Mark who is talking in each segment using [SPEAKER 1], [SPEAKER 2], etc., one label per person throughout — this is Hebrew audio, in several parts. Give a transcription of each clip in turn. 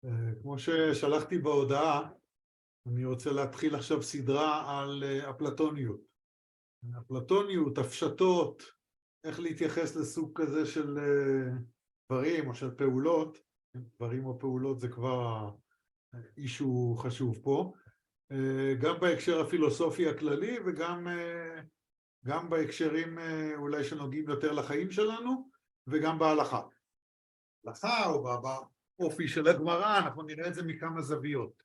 [SPEAKER 1] כמו ששלחתי בהודעה, אני רוצה להתחיל עכשיו סדרה על אפלטוניות. אפלטוניות, הפשטות, איך להתייחס לסוג כזה של דברים או של פעולות. דברים או פעולות זה כבר אישו חשוב פה. גם בהקשר הפילוסופי הכללי וגם בהקשרים אולי שנוגעים יותר לחיים שלנו וגם בהלכה. הלכה או באופי של הגמרא, אנחנו נראה את זה מכמה זוויות.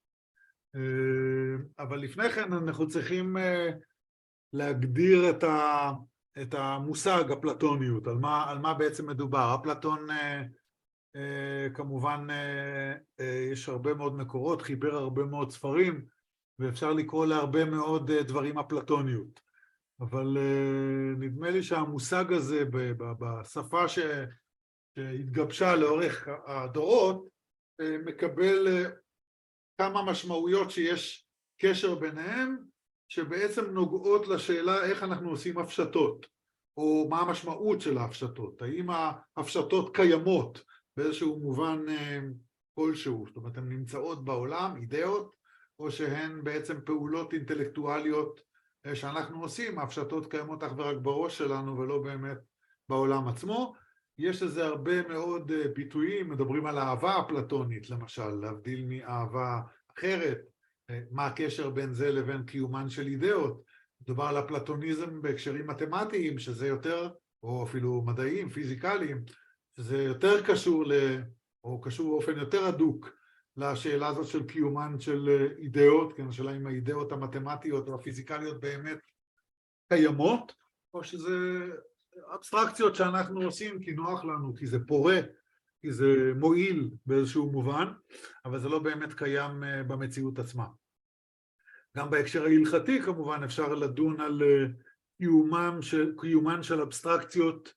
[SPEAKER 1] אבל לפני כן אנחנו צריכים להגדיר את המושג אפלטוניות, על מה בעצם מדובר. אפלטון כמובן יש הרבה מאוד מקורות, חיבר הרבה מאוד ספרים, ואפשר לקרוא להרבה מאוד דברים אפלטוניות. אבל נדמה לי שהמושג הזה בשפה שהתגבשה לאורך הדורות, מקבל כמה משמעויות שיש קשר ביניהם, שבעצם נוגעות לשאלה איך אנחנו עושים הפשטות, או מה המשמעות של ההפשטות. האם ההפשטות קיימות באיזשהו מובן כלשהו, זאת אומרת, הן נמצאות בעולם, אידאות, או שהן בעצם פעולות אינטלקטואליות שאנחנו עושים, ההפשטות קיימות אך ורק בראש שלנו ולא באמת בעולם עצמו. יש לזה הרבה מאוד ביטויים, מדברים על אהבה אפלטונית למשל, להבדיל מאהבה אחרת, מה הקשר בין זה לבין קיומן של אידאות. מדובר על אפלטוניזם בהקשרים מתמטיים, שזה יותר, או אפילו מדעיים, פיזיקליים, שזה יותר קשור, או קשור באופן יותר הדוק לשאלה הזאת של קיומן של אידאות, כן, השאלה אם האידאות המתמטיות או הפיזיקליות באמת קיימות, או שזה אבסטרקציות שאנחנו עושים כי נוח לנו, כי זה פורה, כי זה מועיל באיזשהו מובן, אבל זה לא באמת קיים במציאות עצמה. גם בהקשר ההלכתי כמובן אפשר לדון על קיומן של אבסטרקציות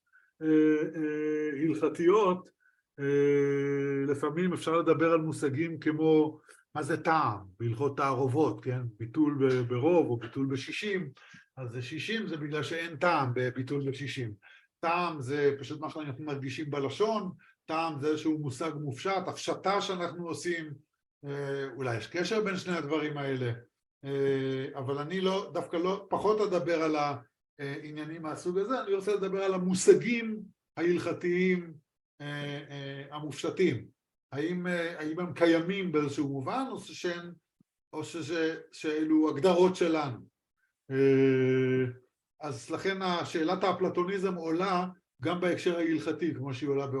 [SPEAKER 1] הלכתיות. לפעמים אפשר לדבר על מושגים כמו מה זה טעם, בהלכות תערובות, כן? ביטול ברוב או ביטול בשישים, אז 60 זה בגלל שאין טעם בביטול ב-60. טעם זה פשוט מה שאנחנו מרגישים בלשון, טעם זה איזשהו מושג מופשט, הפשטה שאנחנו עושים, אולי יש קשר בין שני הדברים האלה, אבל אני דווקא פחות אדבר על העניינים מהסוג הזה, אני רוצה לדבר על המושגים ההלכתיים המופשטים. האם הם קיימים באיזשהו מובן, או שאלו הגדרות שלנו. אז לכן שאלת האפלטוניזם עולה גם בהקשר ההלכתי, כמו שהיא עולה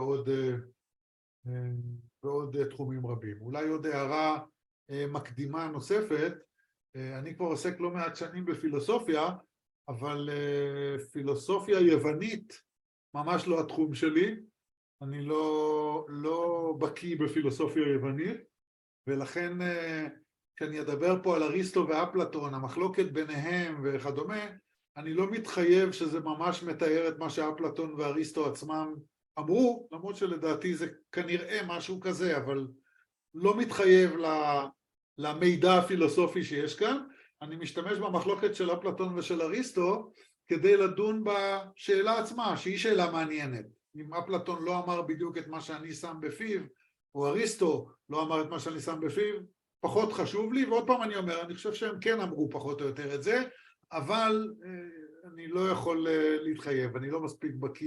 [SPEAKER 1] בעוד תחומים רבים. אולי עוד הערה מקדימה נוספת, אני כבר עוסק לא מעט שנים בפילוסופיה, אבל פילוסופיה יוונית ממש לא התחום שלי, אני לא בקיא בפילוסופיה יוונית, ולכן כשאני אדבר פה על אריסטו ואפלטון, המחלוקת ביניהם וכדומה, אני לא מתחייב שזה ממש מתאר את מה שאפלטון ואריסטו עצמם אמרו, למרות שלדעתי זה כנראה משהו כזה, אבל לא מתחייב למידע הפילוסופי שיש כאן. אני משתמש במחלוקת של אפלטון ושל אריסטו כדי לדון בשאלה עצמה, שהיא שאלה מעניינת. אם אפלטון לא אמר בדיוק את מה שאני שם בפיו, או אריסטו לא אמר את מה שאני שם בפיו, פחות חשוב לי, ועוד פעם אני אומר, אני חושב שהם כן אמרו פחות או יותר את זה, אבל אני לא יכול להתחייב, אני לא מספיק בקיא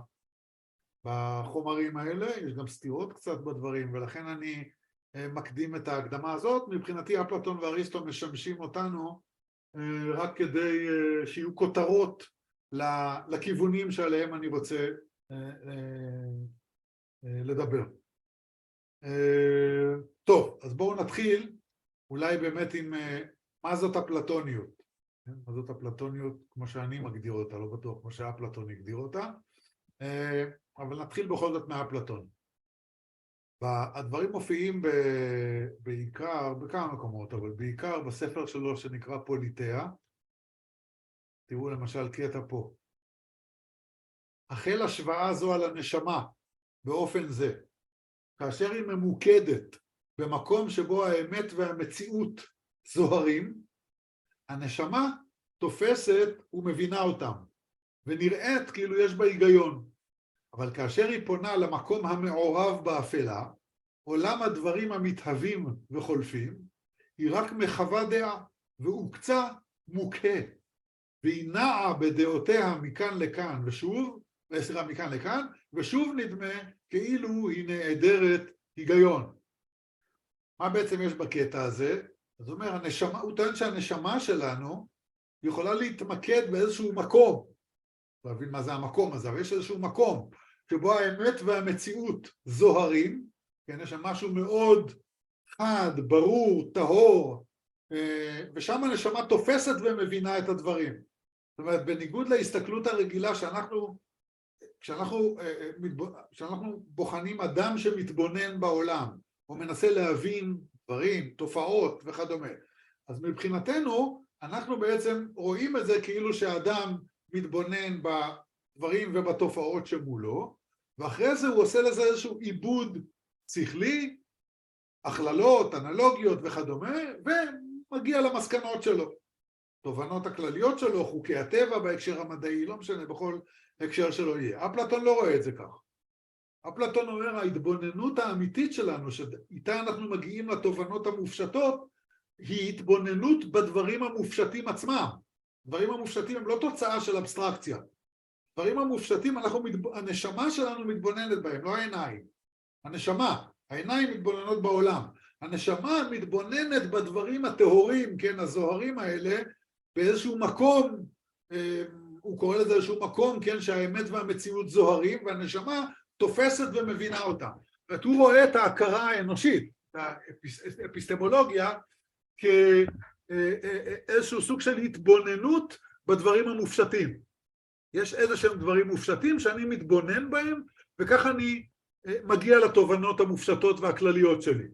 [SPEAKER 1] בחומרים האלה, יש גם סתירות קצת בדברים, ולכן אני מקדים את ההקדמה הזאת. מבחינתי אפלטון ואריסטו משמשים אותנו רק כדי שיהיו כותרות לכיוונים שעליהם אני רוצה לדבר. טוב, אז בואו נתחיל אולי באמת עם מה זאת אפלטוניות. מה זאת אפלטוניות כמו שאני מגדיר אותה, לא בטוח כמו שאפלטון הגדיר אותה, אבל נתחיל בכל זאת מאפלטון. הדברים מופיעים בעיקר, בכמה מקומות, אבל בעיקר בספר שלו שנקרא פוליטאה. תראו למשל קטע פה. החל השוואה זו על הנשמה באופן זה, כאשר היא ממוקדת במקום שבו האמת והמציאות זוהרים, הנשמה תופסת ומבינה אותם, ונראית כאילו יש בה היגיון. אבל כאשר היא פונה למקום המעורב באפלה, עולם הדברים המתהווים וחולפים, היא רק מחווה דעה, ועוקצה מוכה, והיא נעה בדעותיה מכאן לכאן ושוב, מכאן לכאן, ושוב נדמה כאילו היא נעדרת היגיון. מה בעצם יש בקטע הזה? זאת אומרת, הוא טוען שהנשמה שלנו יכולה להתמקד באיזשהו מקום, להבין מה זה המקום הזה, אבל יש איזשהו מקום שבו האמת והמציאות זוהרים, כן, יש שם משהו מאוד חד, ברור, טהור, ושם הנשמה תופסת ומבינה את הדברים. זאת אומרת, בניגוד להסתכלות הרגילה כשאנחנו בוחנים אדם שמתבונן בעולם, או מנסה להבין דברים, תופעות וכדומה, אז מבחינתנו אנחנו בעצם רואים את זה כאילו שהאדם מתבונן בדברים ובתופעות שמולו, ואחרי זה הוא עושה לזה איזשהו עיבוד שכלי, הכללות, אנלוגיות וכדומה, ומגיע למסקנות שלו. תובנות הכלליות שלו, חוקי הטבע בהקשר המדעי, לא משנה, בכל הקשר שלו יהיה. אפלטון לא רואה את זה כך. אפלטון אומר, ההתבוננות האמיתית שלנו, שאיתה אנחנו מגיעים לתובנות המופשטות, היא התבוננות בדברים המופשטים עצמם. דברים המופשטים הם לא תוצאה של אבסטרקציה. דברים המופשטים, הנשמה שלנו מתבוננת בהם, לא העיניים. הנשמה, העיניים מתבוננות בעולם. הנשמה מתבוננת בדברים הטהורים, כן, הזוהרים האלה, באיזשהו מקום, הוא קורא לזה איזשהו מקום, כן, שהאמת והמציאות זוהרים, והנשמה תופסת ומבינה אותה. ואת הוא רואה את ההכרה האנושית, את האפיסטמולוגיה, כאיזשהו סוג של התבוננות בדברים המופשטים. יש איזשהם דברים מופשטים שאני מתבונן בהם, וכך אני מגיע לתובנות המופשטות והכלליות שלי.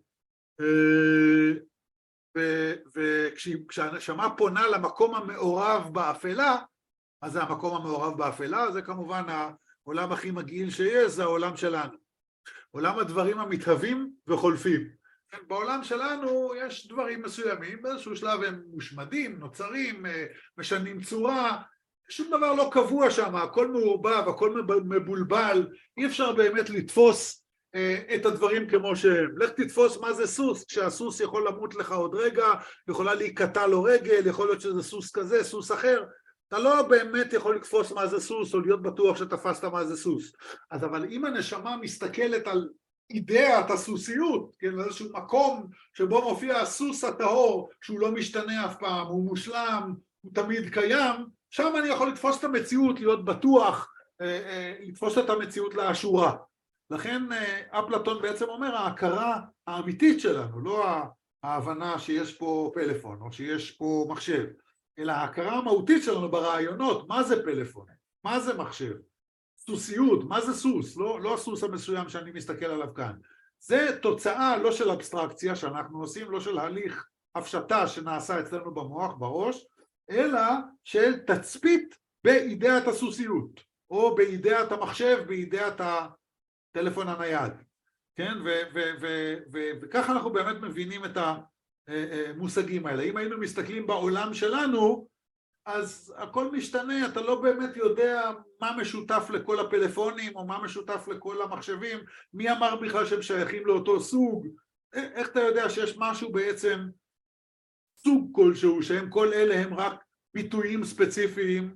[SPEAKER 1] וכשהנשמה פונה למקום המעורב באפלה, אז זה המקום המעורב באפלה, זה כמובן העולם הכי מגעיל שיש, זה העולם שלנו. עולם הדברים המתהווים וחולפים. בעולם שלנו יש דברים מסוימים, באיזשהו שלב הם מושמדים, נוצרים, משנים צורה, שום דבר לא קבוע שם, הכל מעורבב, הכל מבולבל, אי אפשר באמת לתפוס את הדברים כמו שהם. לך תתפוס מה זה סוס, כשהסוס יכול למות לך עוד רגע, יכולה להיקטע לו רגל, יכול להיות שזה סוס כזה, סוס אחר, אתה לא באמת יכול לתפוס מה זה סוס, או להיות בטוח שתפסת מה זה סוס. אז אבל אם הנשמה מסתכלת על אידאת הסוסיות, כן, איזשהו מקום שבו מופיע הסוס הטהור, שהוא לא משתנה אף פעם, הוא מושלם, הוא תמיד קיים, שם אני יכול לתפוס את המציאות, להיות בטוח, לתפוס את המציאות לאשורה. לכן אפלטון בעצם אומר, ההכרה האמיתית שלנו, לא ההבנה שיש פה פלאפון, או שיש פה מחשב, אלא ההכרה המהותית שלנו ברעיונות, מה זה פלאפון, מה זה מחשב, סוסיות, מה זה סוס, לא הסוס המסוים שאני מסתכל עליו כאן. זה תוצאה לא של אבסטרקציה שאנחנו עושים, לא של הליך הפשטה שנעשה אצלנו במוח, בראש, אלא של תצפית באידאת הסוסיות, או באידאת המחשב, באידאת הטלפון הנייד. כן? וככה אנחנו באמת מבינים את המושגים האלה. אם היינו מסתכלים בעולם שלנו, אז הכל משתנה, אתה לא באמת יודע מה משותף לכל הפלאפונים, או מה משותף לכל המחשבים, מי אמר בכלל שהם שייכים לאותו סוג, איך אתה יודע שיש משהו בעצם, סוג כלשהו, שהם כל אלה הם רק ביטויים ספציפיים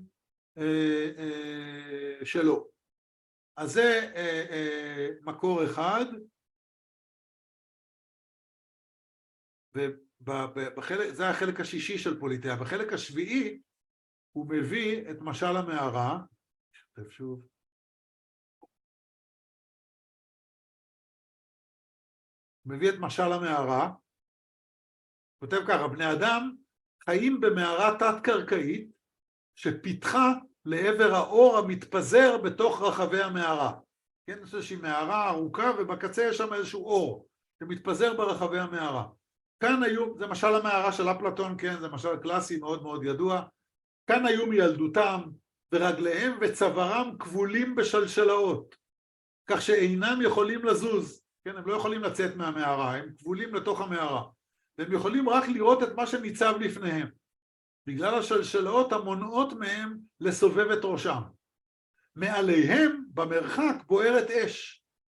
[SPEAKER 1] שלו. אז זה מקור אחד, זה החלק השישי של פוליטאה. בחלק השביעי הוא מביא את משל המערה, שוב, מביא את משל המערה, כותב ככה, בני אדם חיים במערה תת-קרקעית שפיתחה לעבר האור המתפזר בתוך רחבי המערה. כן, יש איזושהי מערה ארוכה ובקצה יש שם איזשהו אור שמתפזר ברחבי המערה. כאן היו, זה משל המערה של אפלטון, כן, זה משל קלאסי מאוד מאוד ידוע, כאן היו מילדותם ורגליהם וצווארם כבולים בשלשלאות, כך שאינם יכולים לזוז, כן, הם לא יכולים לצאת מהמערה, הם כבולים לתוך המערה, והם יכולים רק לראות את מה שניצב לפניהם, בגלל השלשלאות המונעות מהם לסובב את ראשם. מעליהם במרחק בוערת אש,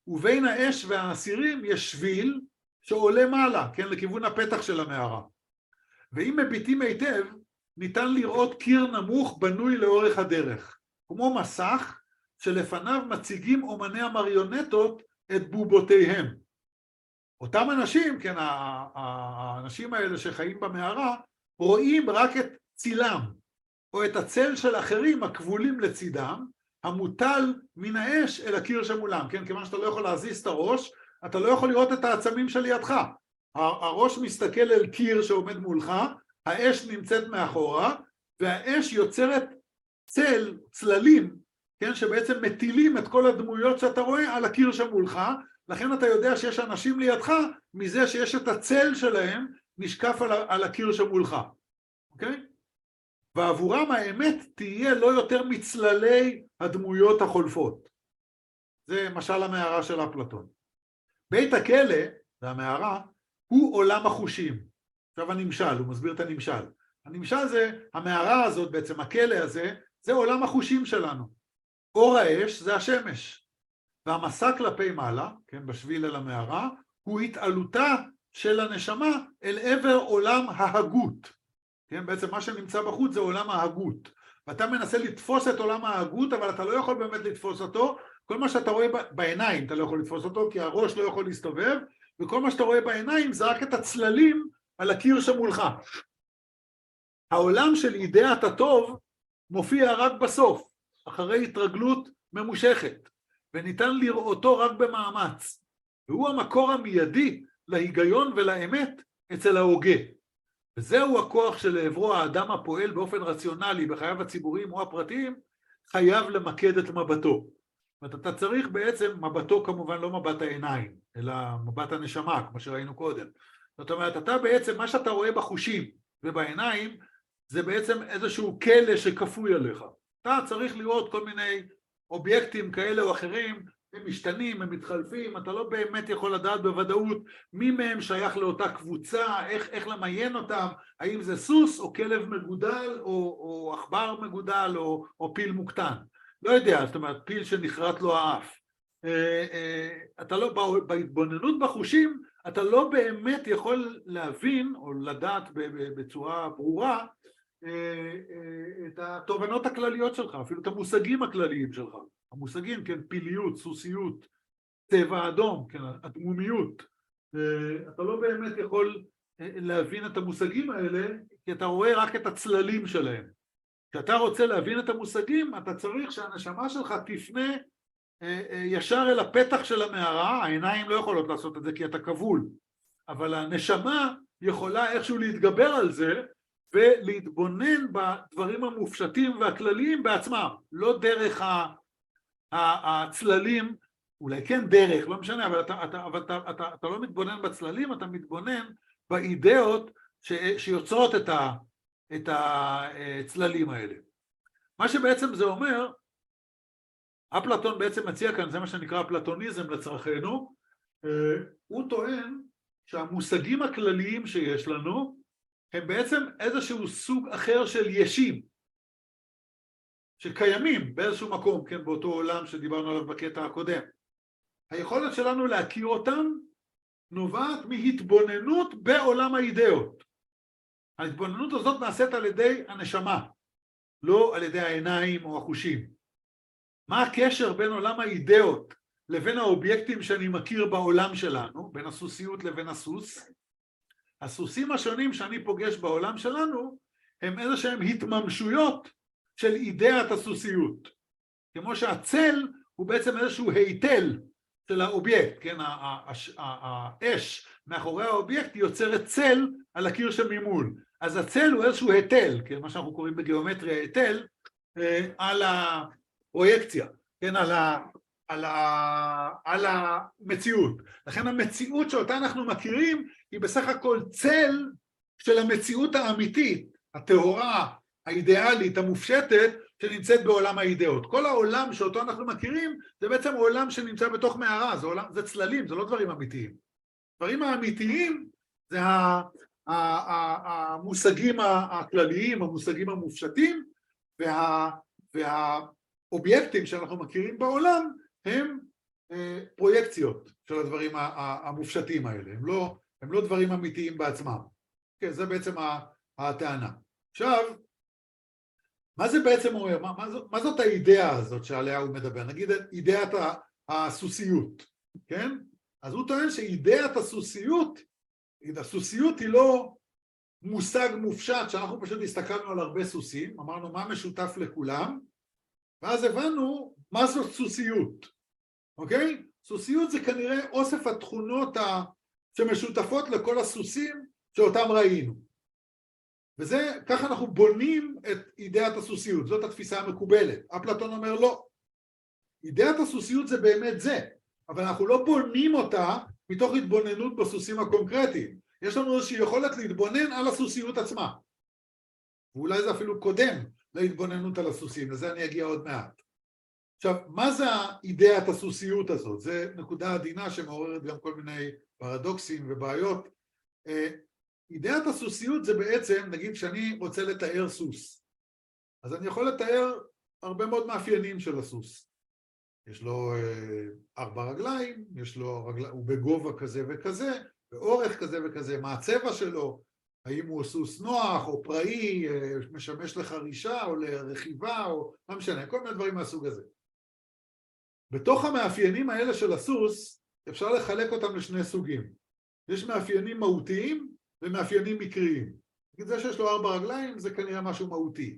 [SPEAKER 1] ובין האש והאסירים יש שביל שעולה מעלה, כן, לכיוון הפתח של המערה. ואם מביטים היטב, ניתן לראות קיר נמוך בנוי לאורך הדרך, כמו מסך שלפניו מציגים אומני המריונטות את בובותיהם. אותם אנשים, כן, האנשים האלה שחיים במערה, רואים רק את צילם, או את הצל של אחרים הכבולים לצידם, המוטל מן האש אל הקיר שמולם, כן, כיוון שאתה לא יכול להזיז את הראש, אתה לא יכול לראות את העצמים של ידך. הראש מסתכל אל קיר שעומד מולך, האש נמצאת מאחורה, והאש יוצרת צללים, כן, שבעצם מטילים את כל הדמויות שאתה רואה על הקיר שמולך, לכן אתה יודע שיש אנשים לידך, מזה שיש את הצל שלהם נשקף על הקיר שמולך, אוקיי? ועבורם האמת תהיה לא יותר מצללי הדמויות החולפות. זה משל המערה של אפלטון. בית הכלא, זה המערה, הוא עולם החושים. עכשיו הנמשל, הוא מסביר את הנמשל. הנמשל זה, המערה הזאת, בעצם הכלא הזה, זה עולם החושים שלנו. אור האש זה השמש. והמסע כלפי מעלה, כן, בשביל אל המערה, הוא התעלותה של הנשמה אל עבר עולם ההגות. כן, בעצם מה שנמצא בחוץ זה עולם ההגות. ואתה מנסה לתפוס את עולם ההגות, אבל אתה לא יכול באמת לתפוס אותו. כל מה שאתה רואה בעיניים אתה לא יכול לתפוס אותו, כי הראש לא יכול להסתובב, וכל מה שאתה רואה בעיניים זה רק את הצללים על הקיר שמולך. העולם של אידאת הטוב מופיע רק בסוף, אחרי התרגלות ממושכת, וניתן לראותו רק במאמץ. והוא המקור המיידי להיגיון ולאמת אצל ההוגה. וזהו הכוח שלעברו האדם הפועל באופן רציונלי בחייו הציבוריים או הפרטיים, חייב למקד את מבטו. אתה צריך בעצם, מבטו כמובן לא מבט העיניים, אלא מבט הנשמה, כמו שראינו קודם. זאת אומרת, אתה בעצם, מה שאתה רואה בחושים ובעיניים, זה בעצם איזשהו כלא שכפוי עליך. אתה צריך לראות כל מיני אובייקטים כאלה או אחרים, הם משתנים, הם מתחלפים, אתה לא באמת יכול לדעת בוודאות מי מהם שייך לאותה קבוצה, איך למיין אותם, האם זה סוס או כלב מגודל או עכבר מגודל או פיל מוקטן. לא יודע, זאת אומרת, פיל שנחרט לו האף. אתה לא, בהתבוננות בחושים, אתה לא באמת יכול להבין או לדעת בצורה ברורה את התובנות הכלליות שלך, אפילו את המושגים הכלליים שלך. המושגים, כן, פיליות, סוסיות, צבע אדום, כן, הדמומיות. אתה לא באמת יכול להבין את המושגים האלה, כי אתה רואה רק את הצללים שלהם. כשאתה רוצה להבין את המושגים, אתה צריך שהנשמה שלך תפנה ישר אל הפתח של המערה, העיניים לא יכולות לעשות את זה כי אתה כבול, אבל הנשמה יכולה איכשהו להתגבר על זה, ולהתבונן בדברים המופשטים והכלליים בעצמם, לא דרך הצללים, אולי כן דרך, לא משנה, אבל אתה לא מתבונן בצללים, אתה מתבונן באידאות שיוצרות את הצללים האלה. מה שבעצם זה אומר, אפלטון בעצם מציע כאן, זה מה שנקרא פלטוניזם לצרכנו, הוא טוען שהמושגים הכלליים שיש לנו, הם בעצם איזשהו סוג אחר של ישים, שקיימים באיזשהו מקום, כן, באותו עולם שדיברנו עליו בקטע הקודם. היכולת שלנו להכיר אותם נובעת מהתבוננות בעולם האידאות. ההתבוננות הזאת נעשית על ידי הנשמה, לא על ידי העיניים או החושים. מה הקשר בין עולם האידאות לבין האובייקטים שאני מכיר בעולם שלנו, בין הסוסיות לבין הסוס? הסוסים השונים שאני פוגש בעולם שלנו הם איזשהם התממשויות של אידאת הסוסיות. כמו שהצל הוא בעצם איזשהו היטל של האובייקט, כן? האש מאחורי האובייקט יוצרת צל על הקיר שממול. אז הצל הוא איזשהו היטל, כן? מה שאנחנו קוראים בגיאומטריה היטל, על הפרויקציה, כן? על המציאות. לכן המציאות שאותה אנחנו מכירים היא בסך הכל צל של המציאות האמיתית, הטהורה, האידיאלית, המופשטת, שנמצאת בעולם האידאות. כל העולם שאותו אנחנו מכירים זה בעצם עולם שנמצא בתוך מערה, זה צללים, זה לא דברים אמיתיים. דברים האמיתיים זה המושגים הכלליים, המושגים המופשטים, והאובייקטים שאנחנו מכירים בעולם הם פרויקציות של הדברים המופשטים האלה, הם לא דברים אמיתיים בעצמם. כן, זה בעצם הטענה. עכשיו, מה זה בעצם אומר? מה זאת האידאה הזאת שעליה הוא מדבר? נגיד אידאת הסוסיות, כן? אז הוא טוען שאידאת הסוסיות היא לא מושג מופשט, שאנחנו פשוט הסתכלנו על הרבה סוסים, אמרנו מה משותף לכולם, ואז הבנו מה זאת סוסיות, אוקיי? סוסיות זה כנראה אוסף התכונות שמשותפות לכל הסוסים שאותם ראינו. וזה, ככה אנחנו בונים את אידאת הסוסיות, זאת התפיסה המקובלת. אפלטון אומר לא. אידאת הסוסיות זה באמת זה, אבל אנחנו לא בונים אותה מתוך התבוננות בסוסים הקונקרטיים. יש לנו איזושהי יכולת להתבונן על הסוסיות עצמה. ואולי זה אפילו קודם להתבוננות על הסוסים, לזה אני אגיע עוד מעט. עכשיו, מה זה האידאת הסוסיות הזאת? זה נקודה עדינה שמעוררת גם כל מיני פרדוקסים ובעיות. אידאת הסוסיות זה בעצם, נגיד שאני רוצה לתאר סוס, אז אני יכול לתאר הרבה מאוד מאפיינים של הסוס. יש לו 4 רגליים, הוא בגובה כזה וכזה, באורך כזה וכזה, מה הצבע שלו, האם הוא סוס נוח או פראי, משמש לחרישה או לרכיבה או מה משנה, כל מיני דברים מהסוג הזה. בתוך המאפיינים האלה של הסוס אפשר לחלק אותם לשני סוגים. יש מאפיינים מהותיים ומאפיינים מקריים. זה שיש לו 4 רגליים זה כנראה משהו מהותי.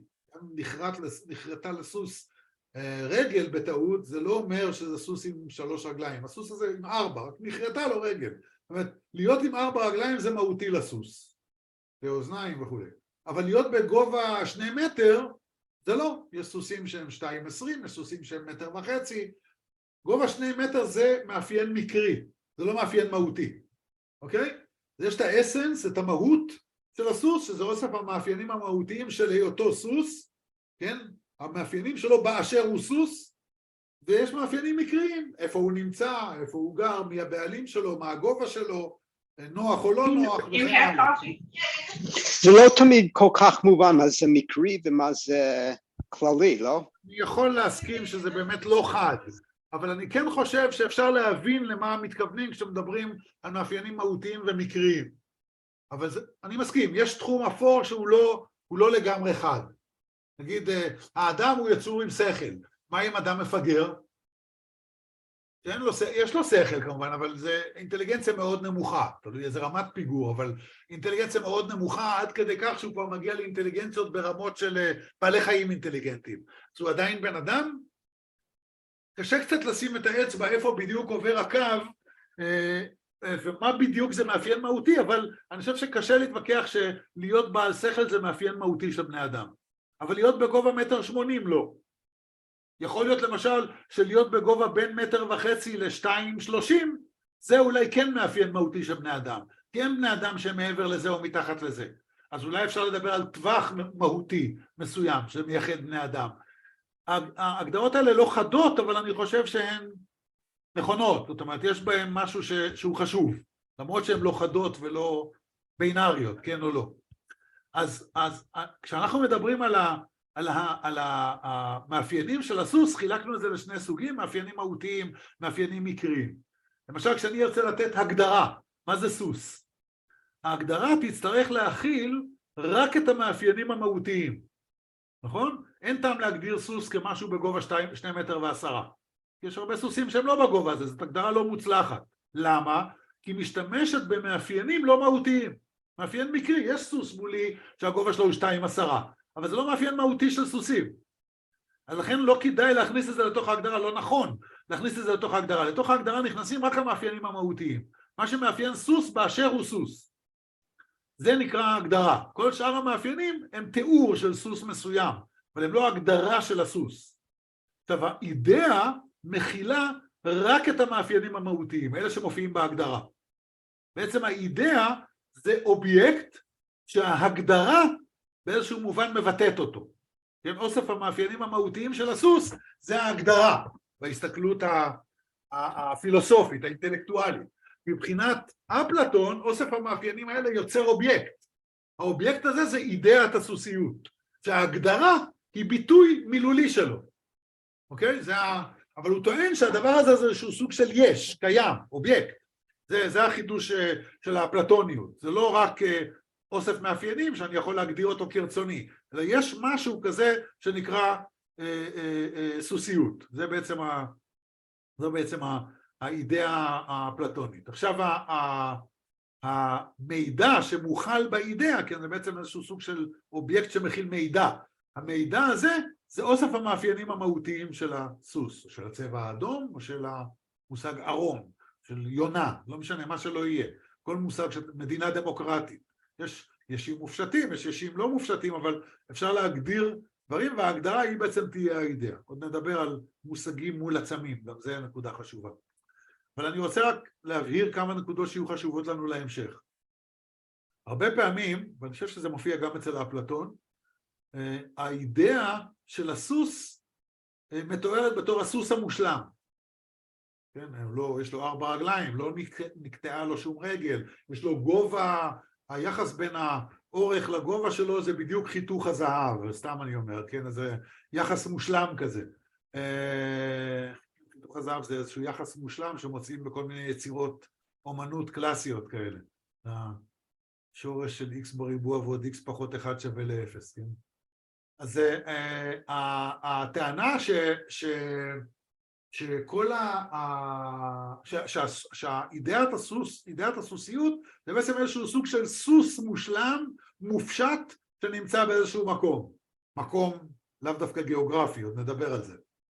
[SPEAKER 1] נחרטה לסוס רגל בטעות, זה לא אומר שזה סוס עם 3 רגליים. הסוס הזה עם 4, רק נחרטה לו רגל. זאת אומרת, להיות עם 4 רגליים זה מהותי לסוס. ואוזניים וכו'. אבל להיות בגובה 2 מטר, זה לא. יש סוסים שהם 2.20, יש סוסים שהם 1.5 מטר. גובה 2 מטר זה מאפיין מקרי, זה לא מאפיין מהותי. אוקיי? אז יש את האסנס, את המהות של הסוס, שזה אוסף המאפיינים המהותיים של היותו סוס, כן? המאפיינים שלו באשר הוא סוס, ויש מאפיינים מקריים, איפה הוא נמצא, איפה הוא גר, מי הבעלים שלו, מה הגובה שלו, נוח או לא נוח.
[SPEAKER 2] זה לא תמיד כל כך מובן מה זה מקרי ומה זה כללי, לא?
[SPEAKER 1] אני יכול להסכים שזה באמת לא חד, אבל אני כן חושב שאפשר להבין למה מתכוונים כשמדברים על מאפיינים מהותיים ומקריים. אבל אני מסכים, יש תחום אפור שהוא לא לגמרי חד. נגיד, האדם הוא יצור עם שכל. מה אם אדם מפגר? יש לו שכל כמובן, אבל זה אינטליגנציה מאוד נמוכה. תלוי איזה רמת פיגור, אבל אינטליגנציה מאוד נמוכה עד כדי כך שהוא כבר מגיע לאינטליגנציות ברמות של בעלי חיים אינטליגנטיים. אז הוא עדיין בן אדם. קשה קצת לשים את האצבע איפה בדיוק עובר הקו, ומה בדיוק זה מאפיין מהותי, אבל אני חושב שקשה להתווכח שלהיות בעל שכל זה מאפיין מהותי של בני אדם. אבל להיות בגובה 1.80 מטר לא. יכול להיות למשל שלהיות בגובה בין 1.5 מטר ל2.30, זה אולי כן מאפיין מהותי של בני אדם. כי אין בני אדם שמעבר לזה או מתחת לזה. אז אולי אפשר לדבר על טווח מהותי מסוים שמייחד בני אדם. ההגדרות האלה לא חדות, אבל אני חושב שהן נכונות. זאת אומרת, יש בהן משהו שהוא חשוב, למרות שהן לא חדות ולא בינאריות, כן או לא. אז כשאנחנו מדברים על המאפיינים של הסוס, חילקנו את זה לשני סוגים, מאפיינים מהותיים, מאפיינים מקריים. למשל, כשאני ארצה לתת הגדרה, מה זה סוס? ההגדרה תצטרך להכיל רק את המאפיינים המהותיים, נכון? אין טעם להגדיר סוס כמשהו בגובה 2 מטר ו10. יש הרבה סוסים שהם לא בגובה הזה, זאת הגדרה לא מוצלחת. למה? כי משתמשת במאפיינים לא מהותיים. מאפיין מקרי, יש סוס מולי שהגובה שלו הוא 2.10, אבל זה לא מאפיין מהותי של סוסים. אז לכן לא כדאי להכניס את זה לתוך ההגדרה, לא נכון להכניס את זה לתוך ההגדרה. לתוך ההגדרה נכנסים רק המאפיינים המהותיים. מה שמאפיין סוס באשר הוא סוס. זה נקרא הגדרה. כל שאר המאפיינים הם תיאור של סוס מסוים, אבל הם לא הגדרה של הסוס. עכשיו, האידאה מכילה רק את המאפיינים המהותיים, אלה שמופיעים בהגדרה. בעצם האידאה זה אובייקט שההגדרה באיזשהו מובן מבטאת אותו. כן, אוסף המאפיינים המהותיים של הסוס זה ההגדרה, בהסתכלות הפילוסופית, האינטלקטואלית. מבחינת אפלטון, אוסף המאפיינים האלה יוצר אובייקט. האובייקט הזה זה אידאת הסוסיות, שההגדרה היא ביטוי מילולי שלו. אוקיי? זה אבל הוא טוען שהדבר הזה זה איזשהו סוג של יש, קיים, אובייקט. זה החידוש של האפלטוניות. זה לא רק אוסף מאפיינים שאני יכול להגדיר אותו כרצוני, אלא יש משהו כזה שנקרא סוסיות. זו בעצם האידאה האפלטונית. עכשיו המידע שמוכל באידאה, כן, זה בעצם איזשהו סוג של אובייקט שמכיל מידע. המידע הזה זה אוסף המאפיינים המהותיים של הסוס, או של הצבע האדום, או של המושג ארון, של יונה, לא משנה, מה שלא יהיה. כל מושג של מדינה דמוקרטית. יש ישים מופשטים, יש ישים לא מופשטים, אבל אפשר להגדיר דברים, וההגדרה היא בעצם תהיה האידאה. עוד נדבר על מושגים מול עצמים, גם זה נקודה חשובה. אבל אני רוצה רק להבהיר כמה נקודות שיהיו חשובות לנו להמשך. הרבה פעמים, ואני חושב שזה מופיע גם אצל אפלטון, האידאה של הסוס מתוארת בתור הסוס המושלם. כן, יש לו 4 רגליים, לא נקטעה לו שום רגל, יש לו גובה, היחס בין האורך לגובה שלו זה בדיוק חיתוך הזהב, סתם אני אומר, כן, זה יחס מושלם כזה. חיתוך הזהב זה איזשהו יחס מושלם שמוצאים בכל מיני יצירות אומנות קלאסיות כאלה. שורש של x בריבוע ועוד x פחות 1 שווה ל-0, כן? אז הטענה שכל שהאידאת הסוסיות זה בעצם איזשהו סוג של סוס מושלם, מופשט, שנמצא באיזשהו מקום לאו דווקא גיאוגרפי, עוד נדבר על זה.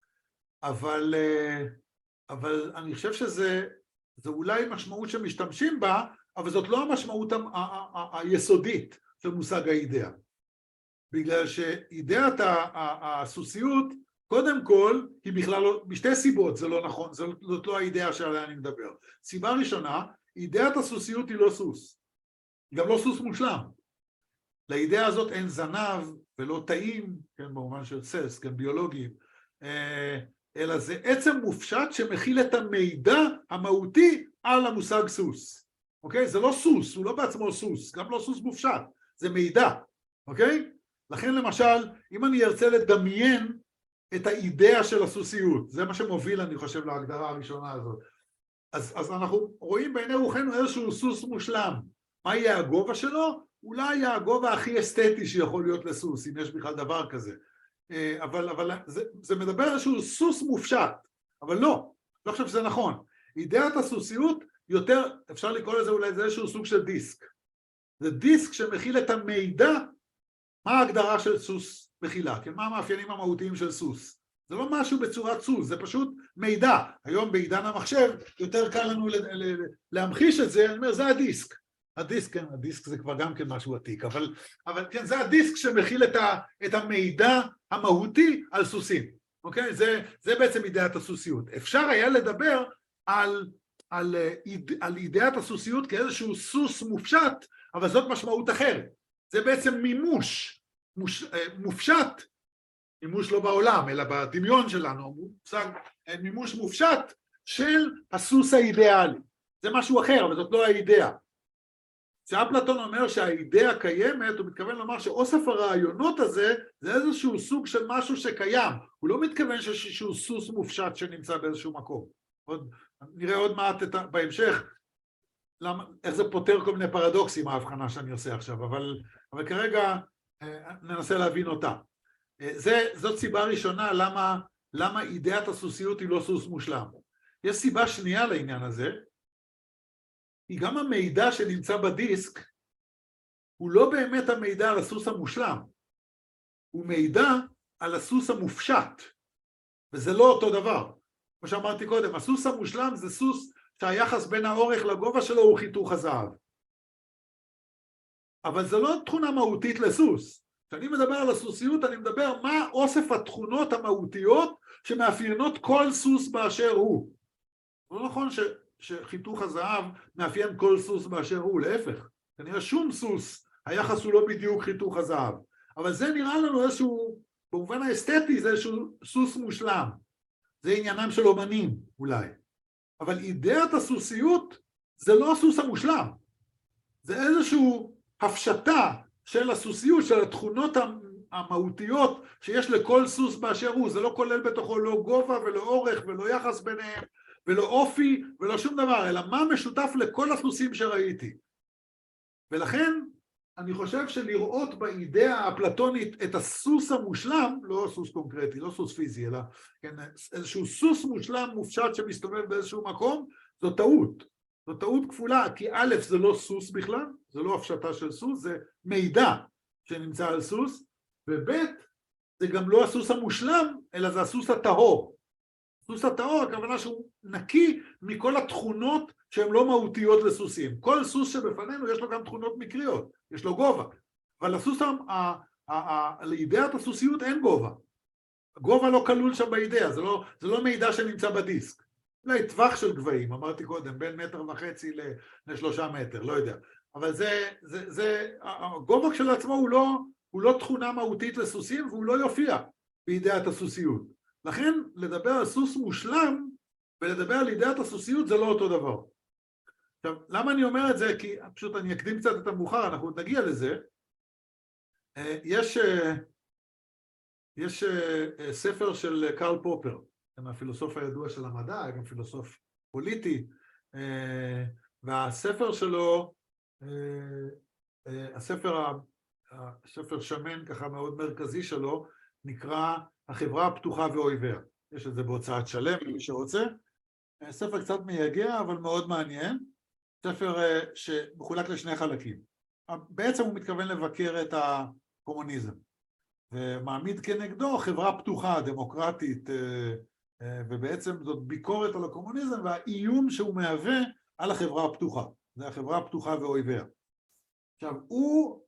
[SPEAKER 1] אבל אני חושב שזה אולי משמעות שמשתמשים בה, אבל זאת לא המשמעות היסודית של מושג האידאה. בגלל שאידאת הסוסיות, קודם כל, היא בכלל לא, בשתי סיבות זה לא נכון, זאת לא האידאה שעליה אני מדבר. סיבה ראשונה, אידאת הסוסיות היא לא סוס. היא גם לא סוס מושלם. לאידאה הזאת אין זנב ולא תאים, כן, במובן של סלס, כן, ביולוגיים, אלא זה עצם מופשט שמכיל את המידע המהותי על המושג סוס. אוקיי? זה לא סוס, הוא לא בעצמו סוס, גם לא סוס מופשט, זה מידע. אוקיי? לכן למשל, אם אני ארצה לדמיין את האידאה של הסוסיות, זה מה שמוביל, אני חושב, להגדרה הראשונה הזאת. אז אנחנו רואים בעיני רוחנו איזשהו סוס מושלם. מה יהיה הגובה שלו? אולי יהיה הגובה הכי אסתטי שיכול להיות לסוס, אם יש בכלל דבר כזה. אבל זה מדבר על איזשהו סוס מופשט, אבל לא חושב שזה נכון. אידאת הסוסיות יותר, אפשר לקרוא לזה אולי זה איזשהו סוג של דיסק. זה דיסק שמכיל את המידע, מה ההגדרה של סוס מכילה, כן? מה המאפיינים המהותיים של סוס. זה לא משהו בצורת סוס, זה פשוט מידע. היום בעידן המחשב יותר קל לנו להמחיש את זה, אני אומר, זה הדיסק. הדיסק זה כבר גם כן משהו עתיק, אבל כן, זה הדיסק שמכיל את המידע המהותי על סוסים, אוקיי? זה בעצם אידאת הסוסיות. אפשר היה לדבר על אידאת הסוסיות כאיזשהו סוס מופשט, אבל זאת משמעות אחרת. זה בעצם מופשט, מימוש לא בעולם, אלא בדמיון שלנו, מימוש מופשט של הסוס האידיאלי. זה משהו אחר, אבל זאת לא האידאה. כשאפלטון אומר שהאידאה קיימת, הוא מתכוון לומר שאוסף הרעיונות הזה, זה איזשהו סוג של משהו שקיים. הוא לא מתכוון שיש איזשהו סוס מופשט שנמצא באיזשהו מקום. נראה עוד מעט בהמשך, איך זה פותר כל מיני פרדוקסים, ההבחנה שאני עושה עכשיו, אבל כרגע ננסה להבין אותה. זאת סיבה ראשונה למה אידאת הסוסיות היא לא סוס מושלם. יש סיבה שנייה לעניין הזה, היא גם המידע שנמצא בדיסק, הוא לא באמת המידע על הסוס המושלם, הוא מידע על הסוס המופשט, וזה לא אותו דבר. כמו שאמרתי קודם, הסוס המושלם זה סוס שהיחס בין האורך לגובה שלו הוא חיתוך הזהב. אבל זה לא תכונה מהותית לסוס. כשאני מדבר על הסוסיות, אני מדבר מה אוסף התכונות המהותיות שמאפיינות כל סוס באשר הוא. לא נכון שחיתוך הזהב מאפיין כל סוס באשר הוא, להפך. כנראה שום סוס, היחס הוא לא בדיוק חיתוך הזהב. אבל זה נראה לנו איזשהו, במובן האסתטי, זה איזשהו סוס מושלם. זה עניינם של אומנים, אולי. אבל אידאת הסוסיות זה לא הסוס המושלם. זה איזשהו הפשטה של הסוסיות, של התכונות המהותיות שיש לכל סוס באשר הוא. זה לא כולל בתוכו לא גובה ולא אורך ולא יחס ביניהם ולא אופי ולא שום דבר, אלא מה משותף לכל הסוסים שראיתי. ולכן אני חושב שלראות באידאה הפלטונית את הסוס המושלם, לא סוס קונקרטי, לא סוס פיזי, אלא כן, איזשהו סוס מושלם מופשט שמסתובב באיזשהו מקום, זו טעות. זו טעות כפולה, כי א' זה לא סוס בכלל, זה לא הפשטה של סוס, זה מידע שנמצא על סוס, וב' זה גם לא הסוס המושלם, אלא זה הסוס הטהור. סוס הטהור, הכוונה שהוא נקי מכל התכונות שהן לא מהותיות לסוסים. כל סוס שבפנינו יש לו גם תכונות מקריות, יש לו גובה. אבל לסוס, לאידאת הסוסיות אין גובה. גובה לא כלול שם באידאה, זה לא מידע שנמצא בדיסק. אולי טווח של גבהים, אמרתי קודם, בין 1.5 ל3 מטר, לא יודע. אבל הגובה כשלעצמו הוא לא תכונה מהותית לסוסים, והוא לא יופיע באידאת הסוסיות. לכן לדבר על סוס מושלם ולדבר על אידאת הסוסיות זה לא אותו דבר. עכשיו, למה אני אומר את זה? כי פשוט אני אקדים קצת את המאוחר, אנחנו נגיע לזה. יש ספר של קרל פופר, הפילוסוף הידוע של המדע, גם פילוסוף פוליטי, והספר שלו, הספר שמן ככה מאוד מרכזי שלו, נקרא החברה הפתוחה ואויביה. יש את זה בהוצאת שלם, מי שרוצה. ספר קצת מייגע, אבל מאוד מעניין. ספר שמחולק לשני חלקים. בעצם הוא מתכוון לבקר את הקומוניזם. ומעמיד כנגדו חברה פתוחה, דמוקרטית, ובעצם זאת ביקורת על הקומוניזם, והאיום שהוא מהווה על החברה הפתוחה. זה החברה הפתוחה ואויביה. עכשיו, הוא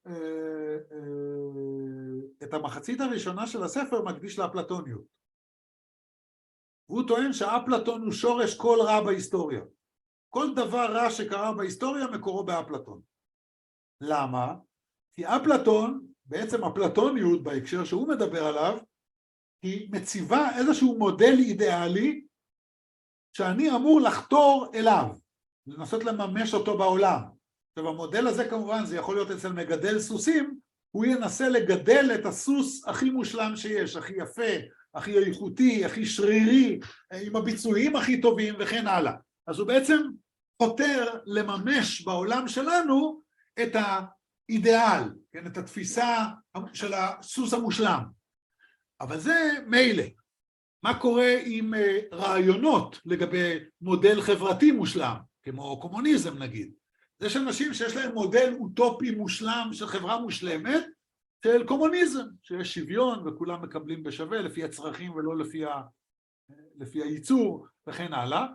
[SPEAKER 1] את המחצית הראשונה של הספר מקדיש לאפלטוניות. והוא טוען שהאפלטון הוא שורש כל רע בהיסטוריה. כל דבר רע שקרה בהיסטוריה מקורו באפלטון. למה? כי אפלטון, בעצם אפלטוניות בהקשר שהוא מדבר עליו, היא מציבה איזשהו מודל אידיאלי שאני אמור לחתור אליו, לנסות לממש אותו בעולם. עכשיו המודל הזה כמובן זה יכול להיות אצל מגדל סוסים, הוא ינסה לגדל את הסוס הכי מושלם שיש, הכי יפה, הכי איכותי, הכי שרירי, עם הביצועים הכי טובים וכן הלאה. אז הוא בעצם חותר לממש בעולם שלנו את האידיאל, כן, את התפיסה של הסוס המושלם. אבל זה מילא. מה קורה עם רעיונות לגבי מודל חברתי מושלם, כמו קומוניזם נגיד? יש אנשים שיש להם מודל אוטופי מושלם של חברה מושלמת, של קומוניזם, שיש שוויון וכולם מקבלים בשווה לפי הצרכים ולא לפי הייצור וכן הלאה.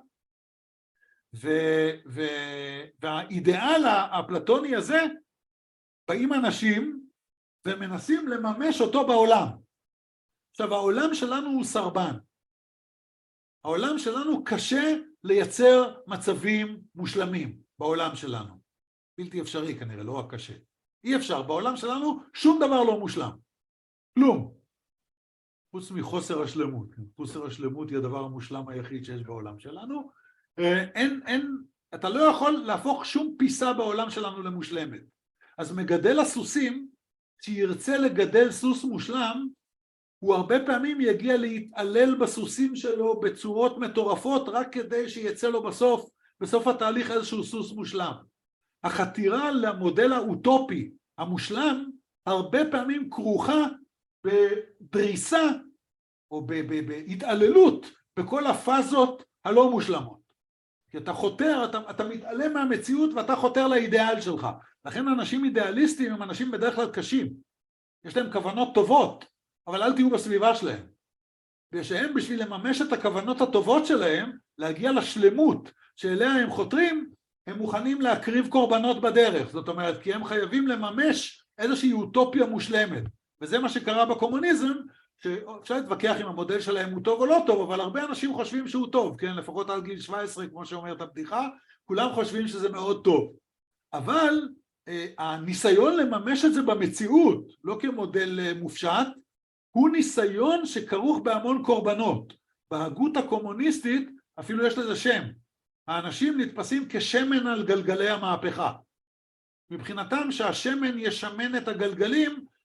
[SPEAKER 1] והאידיאל האפלטוני הזה, באים אנשים ומנסים לממש אותו בעולם. עכשיו העולם שלנו הוא סרבן. העולם שלנו קשה לייצר מצבים מושלמים בעולם שלנו. בלתי אפשרי כנראה, לא רק קשה. אי אפשר, בעולם שלנו שום דבר לא מושלם. כלום. חוץ מחוסר השלמות. חוסר השלמות היא הדבר המושלם היחיד שיש בעולם שלנו. אתה לא יכול להפוך שום פיסה בעולם שלנו למושלמת. אז מגדל הסוסים, שירצה לגדל סוס מושלם, הוא הרבה פעמים יגיע להתעלל בסוסים שלו בצורות מטורפות, רק כדי שיצא לו בסוף התהליך איזשהו סוס מושלם. החתירה למודל האוטופי המושלם, הרבה פעמים כרוכה בדריסה או בהתעללות בכל הפאזות הלא מושלמות. כי אתה חותר, אתה מתעלם מהמציאות ואתה חותר לאידיאל שלך. לכן אנשים אידיאליסטים הם אנשים בדרך כלל קשים. יש להם כוונות טובות, אבל אל תהיו בסביבה שלהם. ושהם בשביל לממש את הכוונות הטובות שלהם, להגיע לשלמות שאליה הם חותרים, הם מוכנים להקריב קורבנות בדרך. זאת אומרת, כי הם חייבים לממש איזושהי אוטופיה מושלמת. וזה מה שקרה בקומוניזם, שאפשר להתווכח אם המודל שלהם הוא טוב או לא טוב, אבל הרבה אנשים חושבים שהוא טוב, כן? לפחות על גיל 17, כמו שאומרת הבדיחה, כולם חושבים שזה מאוד טוב. אבל הניסיון לממש את זה במציאות, לא כמודל מופשט, הוא ניסיון שכרוך בהמון קורבנות. בהגות הקומוניסטית אפילו יש לזה שם. האנשים נתפסים כשמן על גלגלי המהפכה. מבחינתם שהשמן ישמן את הגלגלים,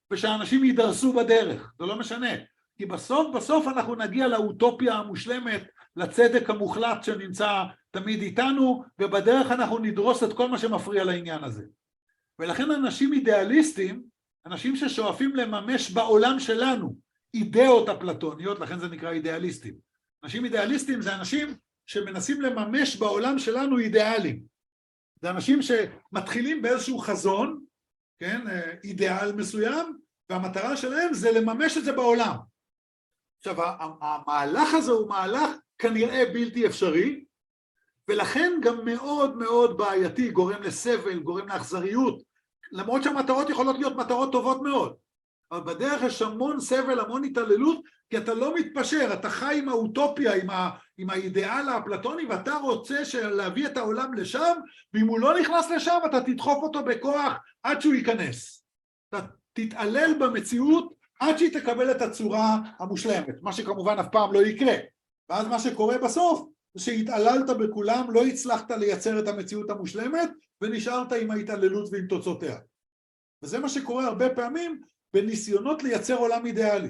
[SPEAKER 1] ושאנשים יידרסו בדרך, זה לא משנה. כי בסוף אנחנו נגיע לאוטופיה המושלמת, לצדק המוחלט שנמצא תמיד איתנו, ובדרך אנחנו נדרוס את כל מה שמפריע לעניין הזה. ולכן אנשים אידיאליסטים, אנשים ששואפים לממש בעולם שלנו אידאות אפלטוניות, לכן זה נקרא אידיאליסטים. אנשים אידיאליסטים זה אנשים שמנסים לממש בעולם שלנו אידיאלים. זה אנשים שמתחילים באיזשהו חזון, כן, אידיאל מסוים, והמטרה שלהם זה לממש את זה בעולם. עכשיו, המהלך הזה הוא מהלך כנראה בלתי אפשרי, ולכן גם מאוד מאוד בעייתי, גורם לסבל, גורם לאכזריות, למרות שהמטרות יכולות להיות מטרות טובות מאוד. אבל בדרך יש המון סבל, המון התעללות, כי אתה לא מתפשר, אתה חי עם האוטופיה, עם האידיאל האפלטוני, ואתה רוצה להביא את העולם לשם, ואם הוא לא נכנס לשם, אתה תדחוף אותו בכוח עד שהוא ייכנס. אתה תתעלל במציאות עד שהיא תקבל את הצורה המושלמת, מה שכמובן אף פעם לא יקרה. ואז מה שקורה בסוף, זה שהתעללת בכולם, לא הצלחת לייצר את המציאות המושלמת, ונשארת עם ההתעללות ועם תוצאותיה. וזה מה שקורה הרבה פעמים בניסיונות לייצר עולם אידיאלי.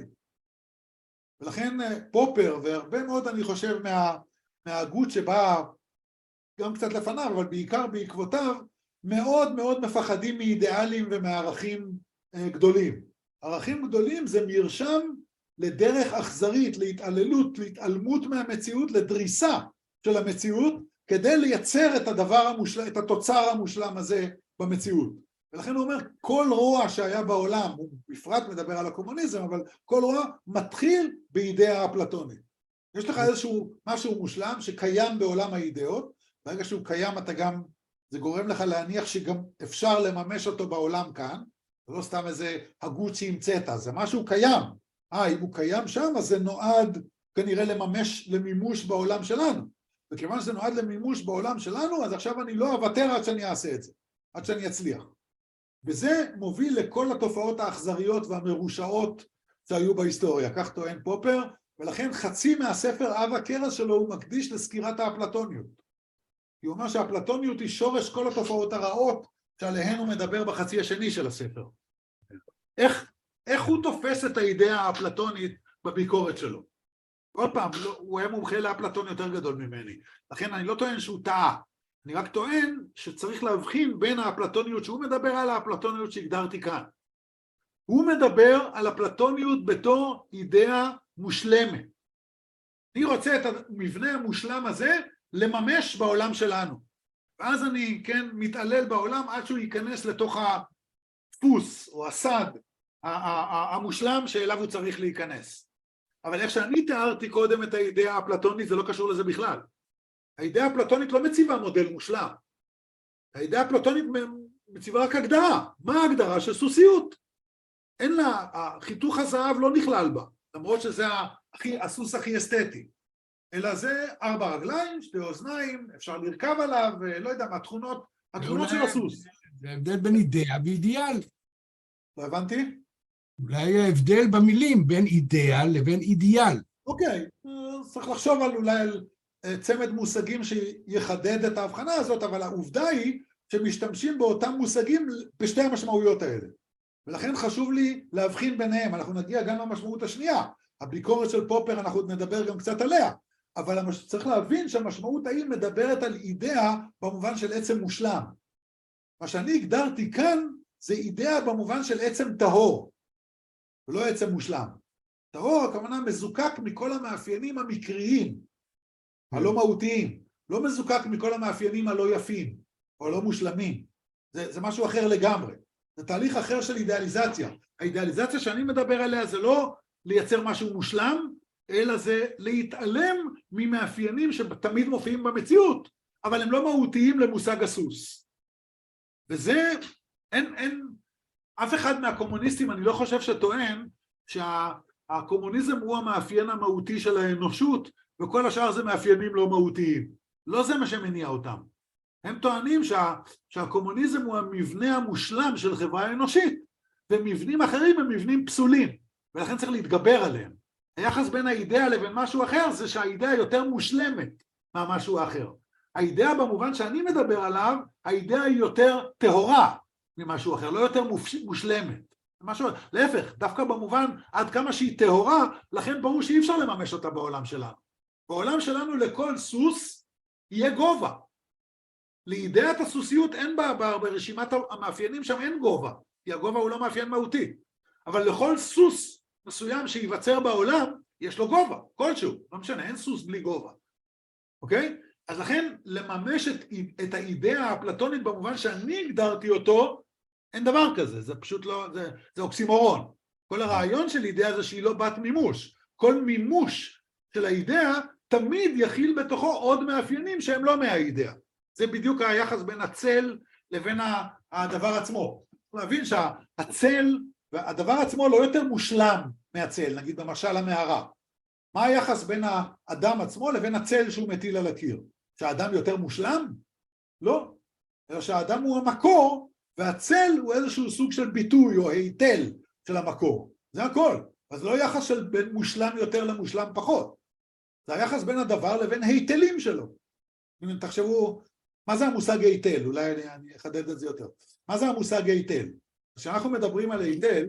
[SPEAKER 1] ולכן פופר, והרבה מאוד אני חושב מההגות שבאה גם קצת לפניו, אבל בעיקר בעקבותיו, מאוד מאוד מפחדים מאידיאלים ומערכים גדולים. ערכים גדולים זה מרשם לדרך אכזרית, להתעללות, להתעלמות מהמציאות, לדריסה של המציאות, כדי לייצר את את התוצר המושלם הזה במציאות. ולכן הוא אומר, כל רוע שהיה בעולם, הוא בפרט מדבר על הקומוניזם, אבל כל רוע מתחיל באידאה אפלטונית. יש לך איזשהו משהו מושלם שקיים בעולם האידאות, ברגע שהוא קיים אתה גם, זה גורם לך להניח שגם אפשר לממש אותו בעולם כאן, זה לא סתם איזה הגות שהמצאת, זה משהו קיים. אם הוא קיים שם, אז זה נועד כנראה למימוש בעולם שלנו. וכיוון שזה נועד למימוש בעולם שלנו, אז עכשיו אני לא אוותר עד שאני אעשה את זה, עד שאני אצליח. וזה מוביל לכל התופעות האכזריות והמרושעות שהיו בהיסטוריה, כך טוען פופר, ולכן חצי מהספר עב הכרס שלו הוא מקדיש לסקירת האפלטוניות. הוא אומר שהאפלטוניות היא שורש כל התופעות הרעות שעליהן הוא מדבר בחצי השני של הספר. איך הוא תופס את האידאה האפלטונית בביקורת שלו? עוד פעם, הוא היה מומחה לאפלטון יותר גדול ממני, לכן אני לא טוען שהוא טעה, אני רק טוען שצריך להבחין בין האפלטוניות שהוא מדבר על האפלטוניות שהגדרתי כאן. הוא מדבר על אפלטוניות בתור אידאה מושלמת. אני רוצה את המבנה המושלם הזה לממש בעולם שלנו. ואז אני, כן, מתעלל בעולם עד שהוא ייכנס לתוך הדפוס או הסד המושלם שאליו הוא צריך להיכנס. אבל איך שאני תיארתי קודם את האידאה האפלטונית, זה לא קשור לזה בכלל. האידאה האפלטונית לא מציבה מודל מושלם. האידאה האפלטונית מציבה רק הגדרה. מה ההגדרה? של סוסיות. אין לה, חיתוך הזהב לא נכלל בה, למרות שזה הסוס הכי אסתטי. אלא זה 4 רגליים, 2 אוזניים, אפשר לרכב עליו, לא יודע מה, התכונות של הסוס.
[SPEAKER 3] זה הבדל בין אידאה ואידיאל.
[SPEAKER 1] לא הבנתי?
[SPEAKER 3] אולי ההבדל במילים בין אידאה לבין אידיאל.
[SPEAKER 1] אוקיי, צריך לחשוב אולי על צמד מושגים שיחדד את ההבחנה הזאת, אבל העובדה היא שמשתמשים באותם מושגים בשתי המשמעויות האלה. ולכן חשוב לי להבחין ביניהם, אנחנו נגיע גם למשמעות השנייה. הביקורת של פופר אנחנו נדבר גם קצת עליה, אבל צריך להבין שהמשמעות ההיא מדברת על אידאה במובן של עצם מושלם. מה שאני הגדרתי כאן זה אידאה במובן של עצם טהור, ולא עצם מושלם. טהור הכוונה מזוקק מכל המאפיינים המקריים, הלא מהותיים, לא מזוקק מכל המאפיינים הלא יפים, או לא מושלמים. זה משהו אחר לגמרי. זה תהליך אחר של אידיאליזציה. האידיאליזציה שאני מדבר עליה זה לא לייצר משהו מושלם, אלא זה להתעלם ממאפיינים שתמיד מופיעים במציאות, אבל הם לא מהותיים למושג הסוס. וזה, אף אחד מהקומוניסטים, אני לא חושב שטוען שהקומוניזם הוא המאפיין המהותי של האנושות, וכל השאר זה מאפיינים לא מהותיים. לא זה מה שמניע אותם. הם טוענים שהקומוניזם הוא המבנה המושלם של חברה אנושית, ומבנים אחרים הם מבנים פסולים, ולכן צריך להתגבר עליהם. היחס בין האידאה לבין משהו אחר זה שהאידאה יותר מושלמת מהמשהו האחר. האידאה במובן שאני מדבר עליו, האידאה היא יותר טהורה ממשהו אחר, לא יותר מושלמת. משהו, להפך, דווקא במובן עד כמה שהיא טהורה, לכן ברור שאי אפשר לממש אותה בעולם שלנו. בעולם שלנו לכל סוס יהיה גובה. לאידאת הסוסיות אין ברשימת המאפיינים שם אין גובה, כי הגובה הוא לא מאפיין מהותי. אבל לכל סוס מסוים שייווצר בעולם, יש לו גובה, כלשהו, לא משנה, אין סוס בלי גובה. אוקיי? אז לכן לממש את האידאה האפלטונית במובן שאני הגדרתי אותו, אין דבר כזה, זה פשוט לא, זה אוקסימורון. כל הרעיון של אידאה זה שהיא לא בת מימוש. כל מימוש של האידאה תמיד יכיל בתוכו עוד מאפיינים שהם לא מהאידאה. זה בדיוק היחס בין הצל לבין הדבר עצמו. להבין שהצל והדבר עצמו לא יותר מושלם מהצל, נגיד במשל המערה. מה היחס בין האדם עצמו לבין הצל שהוא מטיל על הקיר? שהאדם יותר מושלם? לא. אלא שהאדם הוא המקור, והצל הוא איזשהו סוג של ביטוי או היטל של המקור. זה הכל. אז לא יחס של בין מושלם יותר למושלם פחות. זה היחס בין הדבר לבין היטלים שלו. אם תחשבו, מה זה המושג היטל? אולי אני אחדד את זה יותר. מה זה המושג היטל? כשאנחנו מדברים על היטל,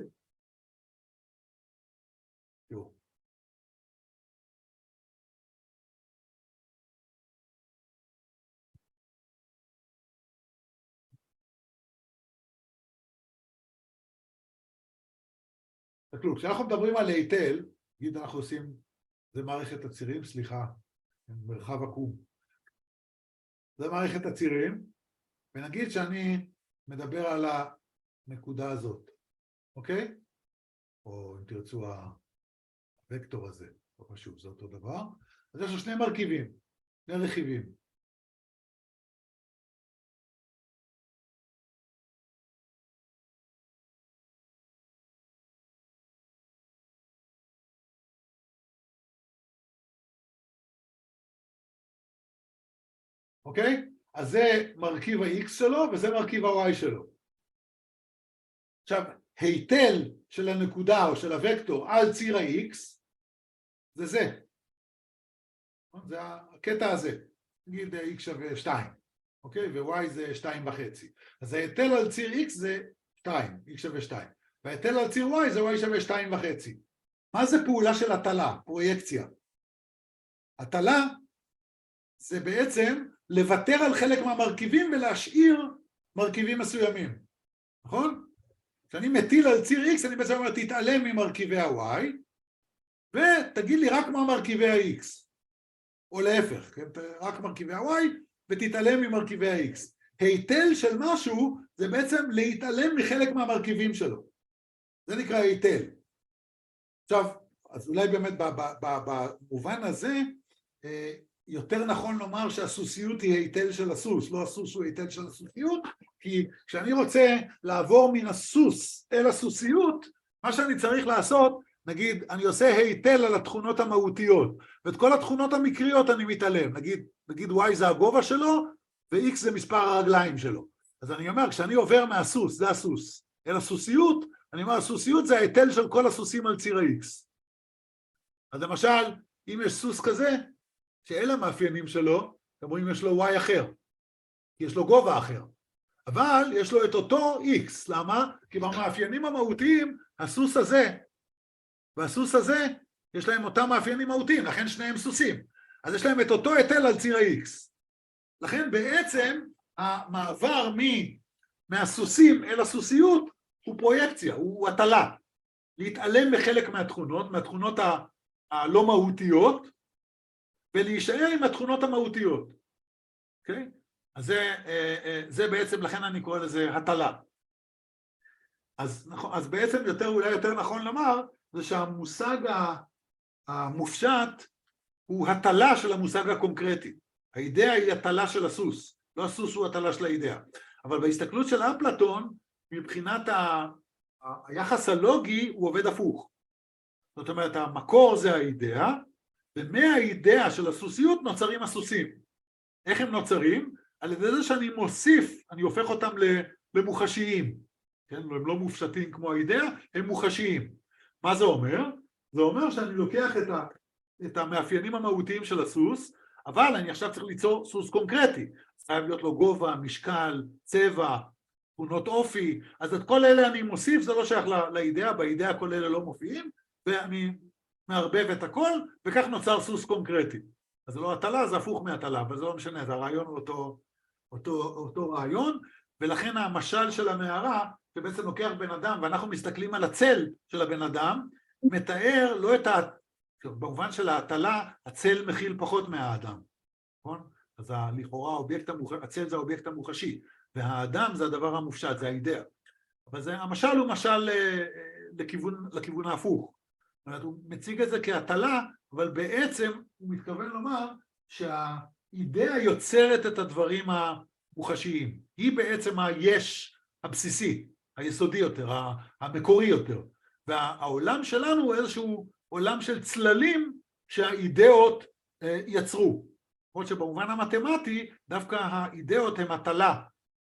[SPEAKER 1] כשאנחנו מדברים על היטל, נגיד אנחנו עושים, זה מערכת הצירים, סליחה, מרחב עקום. זה מערכת הצירים, ונגיד שאני מדבר על הנקודה הזאת, אוקיי? או אם תרצו הוקטור הזה, לא חשוב, זה אותו דבר. אז יש לו שני מרכיבים, שני רכיבים. אוקיי? אז זה מרכיב ה-X שלו וזה מרכיב ה-Y שלו. עכשיו, היטל של הנקודה או של הוקטור על ציר ה-X זה זה. זה הקטע הזה. נגיד X שווה 2. אוקיי? ו-Y זה 2.5. אז ההיטל על ציר X זה 2. X שווה 2. וההיטל על ציר Y זה Y שווה 2.5. מה זה פעולה של הטלה? פרויקציה. הטלה זה בעצם לוותר על חלק מהמרכיבים ולהשאיר מרכיבים מסוימים, נכון? כשאני מטיל על ציר X, אני בעצם אומר, תתעלם ממרכיבי ה-Y, ותגיד לי רק מה מרכיבי ה-X, או להפך, כן? רק מרכיבי ה-Y, ותתעלם ממרכיבי ה-X. היטל של משהו, זה בעצם להתעלם מחלק מהמרכיבים שלו. זה נקרא היטל. עכשיו, אז אולי באמת במובן הזה, יותר נכון לומר שהסוסיות היא היטל של הסוס, לא הסוס הוא היטל של הסוסיות, כי כשאני רוצה לעבור מן הסוס אל הסוסיות, מה שאני צריך לעשות, נגיד, אני עושה היטל על התכונות המהותיות, ואת כל התכונות המקריות אני מתעלם, נגיד Y זה הגובה שלו, ו-X זה מספר הרגליים שלו. אז אני אומר, כשאני עובר מהסוס, זה הסוס, אל הסוסיות, אני אומר, הסוסיות זה ההיטל של כל הסוסים על ציר ה-X. אז למשל, אם יש סוס כזה, שאלה המאפיינים שלו, אתם רואים יש לו Y אחר, יש לו גובה אחר, אבל יש לו את אותו X, למה? כי במאפיינים המהותיים, הסוס הזה והסוס הזה, יש להם אותם מאפיינים מהותיים, לכן שניהם סוסים, אז יש להם את אותו היטל על ציר ה-X, לכן בעצם המעבר מהסוסים אל הסוסיות הוא פרויקציה, הוא הטלה, להתעלם מחלק מהתכונות הלא מהותיות, ולהישאר עם התכונות המהותיות. אוקיי? אז זה בעצם, לכן אני קורא לזה הטלה. אז בעצם אולי יותר נכון לומר, זה שהמושג המופשט הוא הטלה של המושג הקונקרטי. האידאה היא הטלה של הסוס, לא הסוס הוא הטלה של האידאה. אבל בהסתכלות של אפלטון, מבחינת היחס הלוגי, הוא עובד הפוך. זאת אומרת, המקור זה האידאה, ומהאידאה של הסוסיות נוצרים הסוסים. איך הם נוצרים? על ידי זה שאני מוסיף, אני הופך אותם למוחשיים. כן? הם לא מופשטים כמו האידאה, הם מוחשיים. מה זה אומר? זה אומר שאני לוקח את המאפיינים המהותיים של הסוס, אבל אני עכשיו צריך ליצור סוס קונקרטי. חייב להיות לו גובה, משקל, צבע, תכונות אופי, אז את כל אלה אני מוסיף, זה לא שייך לאידאה, באידאה כל אלה לא מופיעים, ואני מערבב את הכל, וכך נוצר סוס קונקרטי. אז זה לא הטלה, זה הפוך מהטלה, אבל זה לא משנה, זה הרעיון הוא אותו רעיון, ולכן המשל של המערה, שבעצם לוקח בן אדם, ואנחנו מסתכלים על הצל של הבן אדם, מתאר לא את במובן של ההטלה, הצל מכיל פחות מהאדם, נכון? אז לכאורה הצל זה האובייקט המוחשי, והאדם זה הדבר המופשט, זה האידאה. אבל המשל הוא משל לכיוון ההפוך. זאת אומרת, הוא מציג את זה כהטלה, אבל בעצם הוא מתכוון לומר שהאידאה יוצרת את הדברים המוחשיים. היא בעצם היש הבסיסי, היסודי יותר, המקורי יותר. והעולם שלנו הוא איזשהו עולם של צללים שהאידאות יצרו. עוד שבמובן המתמטי, דווקא האידאות הן הטלה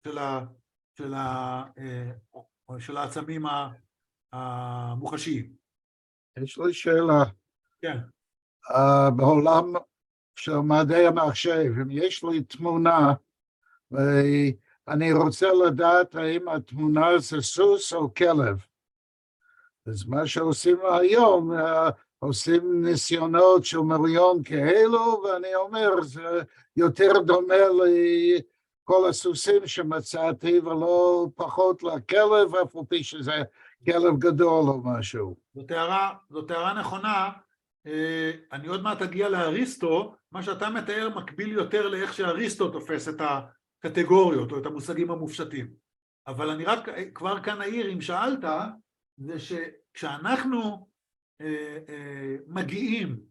[SPEAKER 1] של העצמים המוחשיים.
[SPEAKER 4] יש לי שאלה.
[SPEAKER 1] כן.
[SPEAKER 4] בעולם של מדעי המחשב, אם יש לי תמונה, ואני רוצה לדעת האם התמונה זה סוס או כלב. אז מה שעושים היום, עושים ניסיונות של מיליון כאלו, ואני אומר, זה יותר דומה לכל הסוסים שמצאתי, ולא פחות לכלב, אף על פי שזה כלב גדול או משהו.
[SPEAKER 1] זאת הערה נכונה. אני עוד מעט אגיע לאריסטו, מה שאתה מתאר מקביל יותר לאיך שאריסטו תופס את הקטגוריות או את המושגים המופשטים. אבל אני רק כבר כאן אעיר, אם שאלת, זה שכשאנחנו מגיעים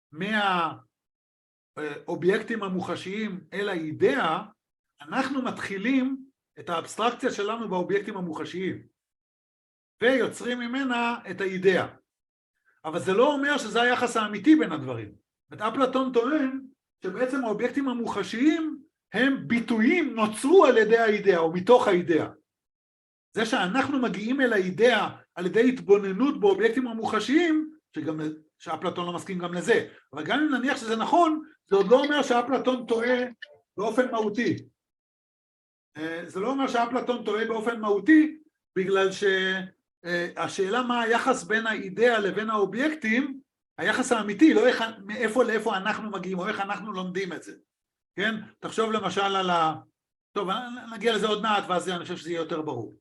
[SPEAKER 1] מהאובייקטים המוחשיים אל האידאה, אנחנו מתחילים את האבסטרקציה שלנו באובייקטים המוחשיים, ויוצרים ממנה את האידאה. אבל זה לא אומר שזה היחס האמיתי בין הדברים. אפלטון טוען שבעצם האובייקטים המוחשיים הם ביטויים נוצרו על ידי האידאה או מתוך האידאה. זה שאנחנו מגיעים אל האידאה על ידי התבוננות באובייקטים המוחשיים, שאפלטון לא מסכים גם לזה, אבל גם אם נניח שזה נכון, זה עוד לא אומר שאפלטון טועה באופן מהותי. זה לא אומר שאפלטון טועה באופן מהותי, בגלל שהשאלה מה היחס בין האידאה לבין האובייקטים, היחס האמיתי, לא מאיפה לאיפה אנחנו מגיעים, או איך אנחנו לומדים את זה. כן? תחשוב למשל על טוב, נגיע לזה עוד מעט, ואז אני חושב שזה יהיה יותר ברור.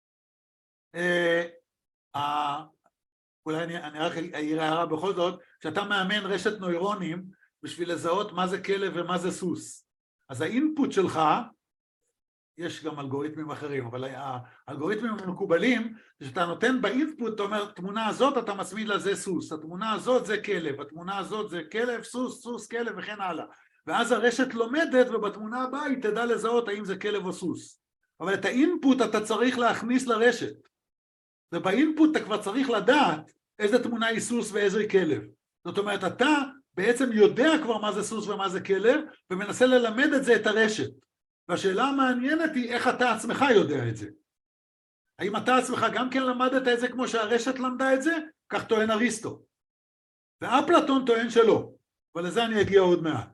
[SPEAKER 1] אולי אני רק אעיר הערה בכל זאת, כשאתה מאמן רשת נוירונים בשביל לזהות מה זה כלב ומה זה סוס, אז האינפוט שלך, יש גם אלגוריתמים אחרים, אבל האלגוריתמים המקובלים, כשאתה נותן באינפוט, אתה אומר, התמונה הזאת אתה מצמיד לזה סוס, התמונה הזאת זה כלב, התמונה הזאת זה כלב, סוס, סוס, כלב וכן הלאה. ואז הרשת לומדת, ובתמונה הבאה היא תדע לזהות האם זה כלב או סוס. אבל את האינפוט אתה צריך להכניס לרשת. ובאינפוט אתה כבר צריך לדעת איזה תמונה היא סוס ואיזה היא כלב. זאת אומרת, אתה בעצם יודע כבר מה זה סוס ומה זה כלב, ומנסה ללמד את זה את הרשת. והשאלה המעניינת היא איך אתה עצמך יודע את זה. האם אתה עצמך גם כן למדת את זה כמו שהרשת למדה את זה? כך טוען אריסטו. ואפלטון טוען שלא, אבל לזה אני אגיע עוד מעט.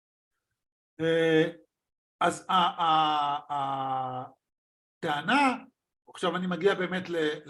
[SPEAKER 1] אז הטענה, עכשיו אני מגיע באמת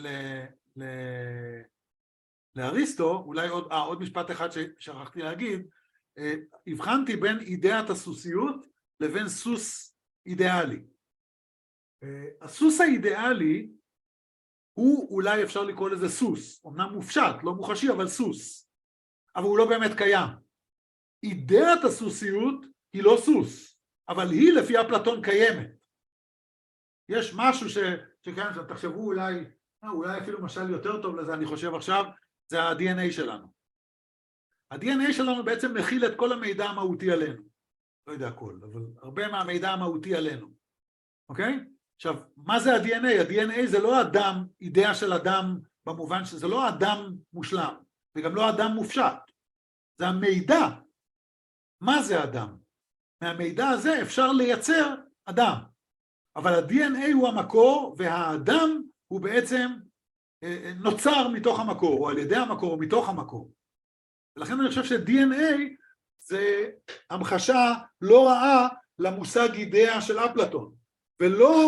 [SPEAKER 1] לאריסטו, אולי עוד משפט אחד ששכחתי להגיד, הבחנתי בין אידאת הסוסיות לבין סוס אידיאלי. הסוס האידיאלי הוא אולי אפשר לקרוא לזה סוס, אמנם מופשט, לא מוחשי, אבל סוס, אבל הוא לא באמת קיים. אידאת הסוסיות היא לא סוס, אבל היא לפי אפלטון קיימת. יש משהו שכאן, תחשבו אולי אפילו משל יותר טוב לזה, אני חושב עכשיו, זה ה-DNA שלנו. ה-DNA שלנו בעצם מכיל את כל המידע המהותי עלינו. לא יודע הכל, אבל הרבה מהמידע המהותי עלינו. אוקיי? עכשיו, מה זה ה-DNA? ה-DNA זה לא אדם, אידאה של אדם במובן שזה לא אדם מושלם, וגם לא אדם מופשט. זה המידע. מה זה אדם? מהמידע הזה אפשר לייצר אדם. אבל ה-DNA הוא המקור, והאדם הוא בעצם נוצר מתוך המקור, או על ידי המקור, או מתוך המקור. ולכן אני חושב ש-DNA זה המחשה לא רעה למושג אידאה של אפלטון, ולא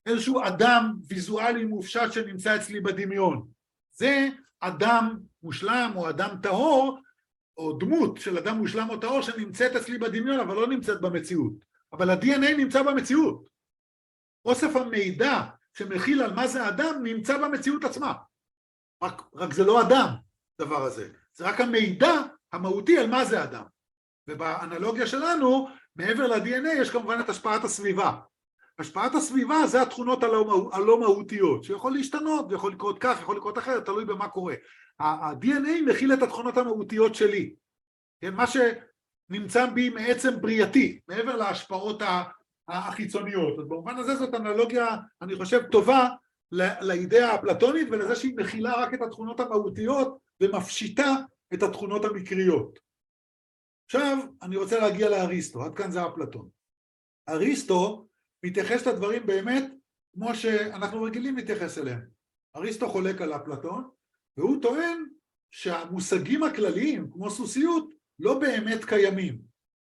[SPEAKER 1] איזשהו אדם ויזואלי מופשט שנמצא אצלי בדמיון. זה אדם מושלם או אדם טהור, או דמות של אדם מושלם או טהור שנמצאת אצלי בדמיון, אבל לא נמצאת במציאות. אבל ה-DNA נמצא במציאות. אוסף המידע שמכיל על מה זה אדם נמצא במציאות עצמה. רק זה לא אדם, דבר הזה. זה רק המידע המהותי על מה זה אדם. ובאנלוגיה שלנו, מעבר ל-DNA יש כמובן את השפעת הסביבה. השפעת הסביבה זה התכונות הלא מהותיות, שיכול להשתנות, ויכול לקרות כך, יכול לקרות אחרת, תלוי במה קורה. ה-DNA מכיל את התכונות המהותיות שלי. כן, מה שנמצא בי מעצם בריאתי, מעבר להשפעות החיצוניות. אז במובן הזה זאת אנלוגיה, אני חושב, טובה לאידאה האפלטונית, ולזה שהיא מכילה רק את התכונות המהותיות, ומפשיטה את התכונות המקריות. עכשיו, אני רוצה להגיע לאריסטו, עד כאן זה אפלטון. אריסטו מתייחס לדברים באמת כמו שאנחנו רגילים להתייחס אליהם. אריסטו חולק על אפלטון, והוא טוען שהמושגים הכלליים, כמו סוסיות, לא באמת קיימים.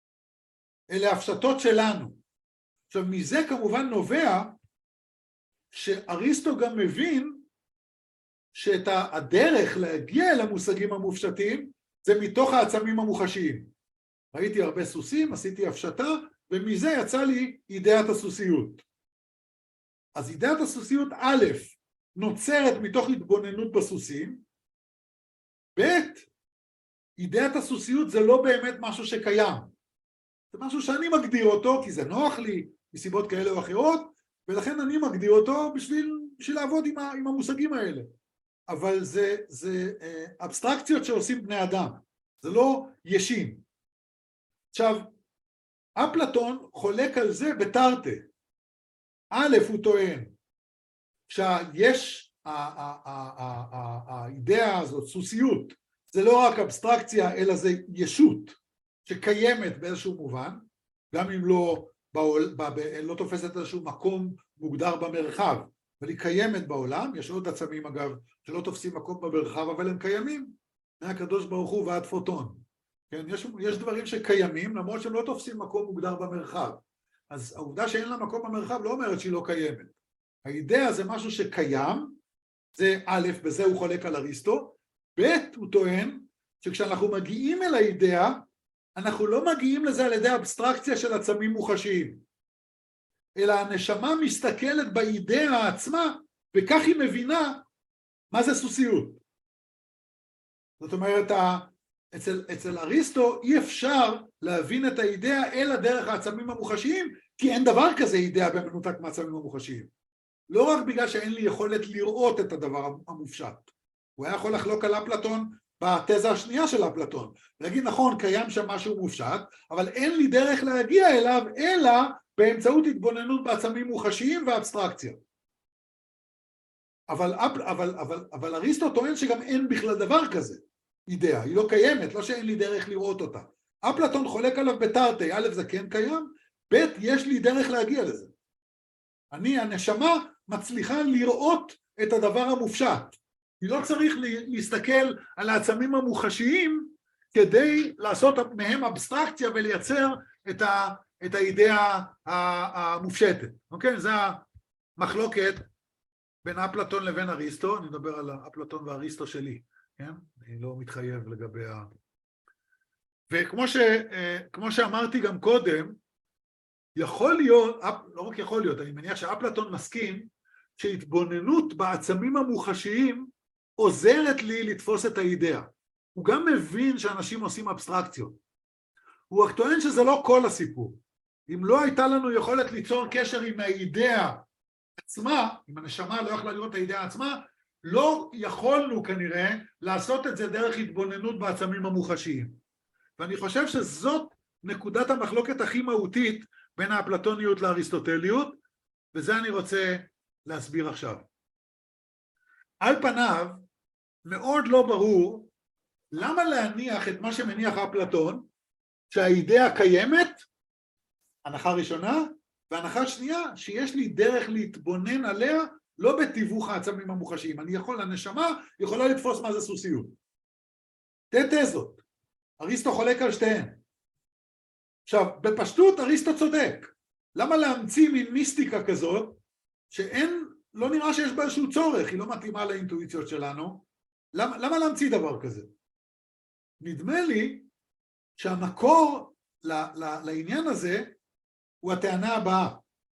[SPEAKER 1] אלה הפשטות שלנו. עכשיו, מזה כמובן נובע שאריסטו גם מבין שאת הדרך להגיע אל המושגים המופשטים זה מתוך העצמים המוחשיים. ראיתי הרבה סוסים, עשיתי הפשטה, ומזה יצא לי אידאת הסוסיות. אז אידאת הסוסיות א', נוצרת מתוך התבוננות בסוסים, ב', אידאת הסוסיות זה לא באמת משהו שקיים. זה משהו שאני מגדיר אותו, כי זה נוח לי, מסיבות כאלה או אחרות, ולכן אני מגדיר אותו בשביל לעבוד עם המושגים האלה. אבל זה אבסטרקציות שעושים בני אדם, זה לא ישים. עכשיו, אפלטון חולק על זה בתרתי. א', הוא טוען שיש האידאה הזאת, סוסיות, זה לא רק אבסטרקציה, אלא זה ישות שקיימת באיזשהו מובן, גם אם לא תופסת איזשהו מקום מוגדר במרחב, אבל היא קיימת בעולם. יש עוד עצמים אגב שלא תופסים מקום במרחב, אבל הם קיימים, מהקדוש ברוך הוא ועד פוטון. כן, יש דברים שקיימים, למרות שהם לא תופסים מקום מוגדר במרחב. אז העובדה שאין לה מקום במרחב לא אומרת שהיא לא קיימת. האידאה זה משהו שקיים, זה א', בזה הוא חולק על אריסטו, ב', הוא טוען שכשאנחנו מגיעים אל האידאה, אנחנו לא מגיעים לזה על ידי אבסטרקציה של עצמים מוחשיים, אלא הנשמה מסתכלת באידאה עצמה, וכך היא מבינה מה זה סוסיות. זאת אומרת, אצל אריסטו אי אפשר להבין את האידאה אלא דרך העצמים המוחשיים, כי אין דבר כזה אידאה במנותק מהעצמים המוחשיים. לא רק בגלל שאין לי יכולת לראות את הדבר המופשט. הוא היה יכול לחלוק על אפלטון בתזה השנייה של אפלטון, להגיד נכון, קיים שם משהו מופשט, אבל אין לי דרך להגיע אליו אלא באמצעות התבוננות בעצמים מוחשיים ואבסטרקציה. אבל אריסטו טוען שגם אין בכלל דבר כזה. אידאה, היא לא קיימת, לא שאין לי דרך לראות אותה. אפלטון חולק עליו בתרתי, א', זה כן קיים, ב', יש לי דרך להגיע לזה. הנשמה מצליחה לראות את הדבר המופשט. היא לא צריך להסתכל על העצמים המוחשיים כדי לעשות מהם אבסטרקציה ולייצר את האידאה המופשטת. אוקיי? זה המחלוקת בין אפלטון לבין אריסטו. אני מדבר על אפלטון ואריסטו שלי. כן? אני לא מתחייב לגבי וכמו שאמרתי גם קודם, יכול להיות, לא רק יכול להיות, אני מניח שאפלטון מסכים שהתבוננות בעצמים המוחשיים עוזרת לי לתפוס את האידאה. הוא גם מבין שאנשים עושים אבסטרקציות. הוא רק טוען שזה לא כל הסיפור. אם לא הייתה לנו יכולת ליצור קשר עם האידאה עצמה, אם הנשמה לא יכלה לראות את האידאה עצמה, לא יכולנו כנראה לעשות את זה דרך התבוננות בעצמים המוחשיים. ואני חושב שזאת נקודת המחלוקת הכי מהותית בין האפלטוניות לאריסטוטליות, וזה אני רוצה להסביר עכשיו. על פניו, מאוד לא ברור למה להניח את מה שמניח אפלטון, שהאידאה קיימת, הנחה ראשונה, והנחה שנייה, שיש לי דרך להתבונן עליה, לא בתיווך העצמים המוחשיים. הנשמה יכולה לתפוס מה זה סוסיות. תזות. אריסטו חולק על שתיהן. עכשיו, בפשטות אריסטו צודק. למה להמציא מין מיסטיקה כזאת, לא נראה שיש בה איזשהו צורך, היא לא מתאימה לאינטואיציות שלנו. למה להמציא דבר כזה? נדמה לי שהמקור לעניין הזה הוא הטענה הבאה.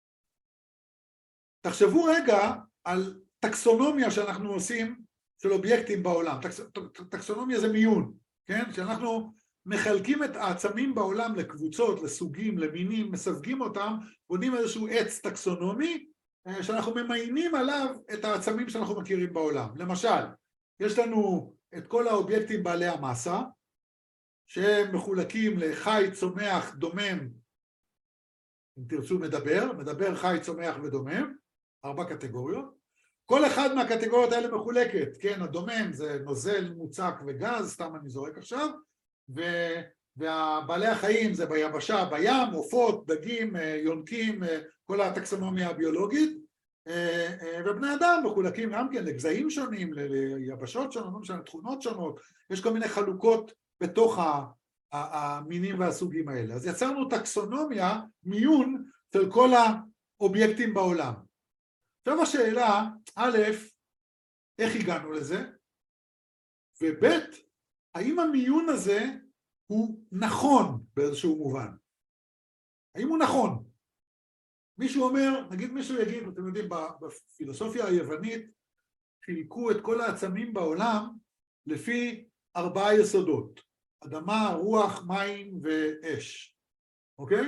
[SPEAKER 1] תחשבו רגע על טקסונומיה שאנחנו עושים של אובייקטים בעולם. טקסונומיה זה מיון, כן? שאנחנו מחלקים את העצמים בעולם לקבוצות, לסוגים, למינים, מסווגים אותם, בונים איזשהו עץ טקסונומי, שאנחנו ממיינים עליו את העצמים שאנחנו מכירים בעולם. למשל, יש לנו את כל האובייקטים בעלי המסה, שהם מחולקים לחי, צומח, דומם, אם תרצו מדבר, חי, צומח ודומם, 4 קטגוריות. כל אחד מהקטגוריות האלה מחולקת, כן, הדומם זה נוזל, מוצק וגז, סתם אני זורק עכשיו, והבעלי החיים זה ביבשה, בים, עופות, דגים, יונקים, כל הטקסונומיה הביולוגית, ובני אדם מחולקים גם כן לגזעים שונים, ליבשות שונות, תכונות שונות, יש כל מיני חלוקות בתוך המינים והסוגים האלה. אז יצרנו טקסונומיה, מיון של כל האובייקטים בעולם. עכשיו השאלה, א', איך הגענו לזה? וב', האם המיון הזה הוא נכון באיזשהו מובן? האם הוא נכון? מישהו אומר, נגיד מישהו יגיד, אתם יודעים, בפילוסופיה היוונית חילקו את כל העצמים בעולם לפי 4 יסודות. אדמה, רוח, מים ואש. אוקיי?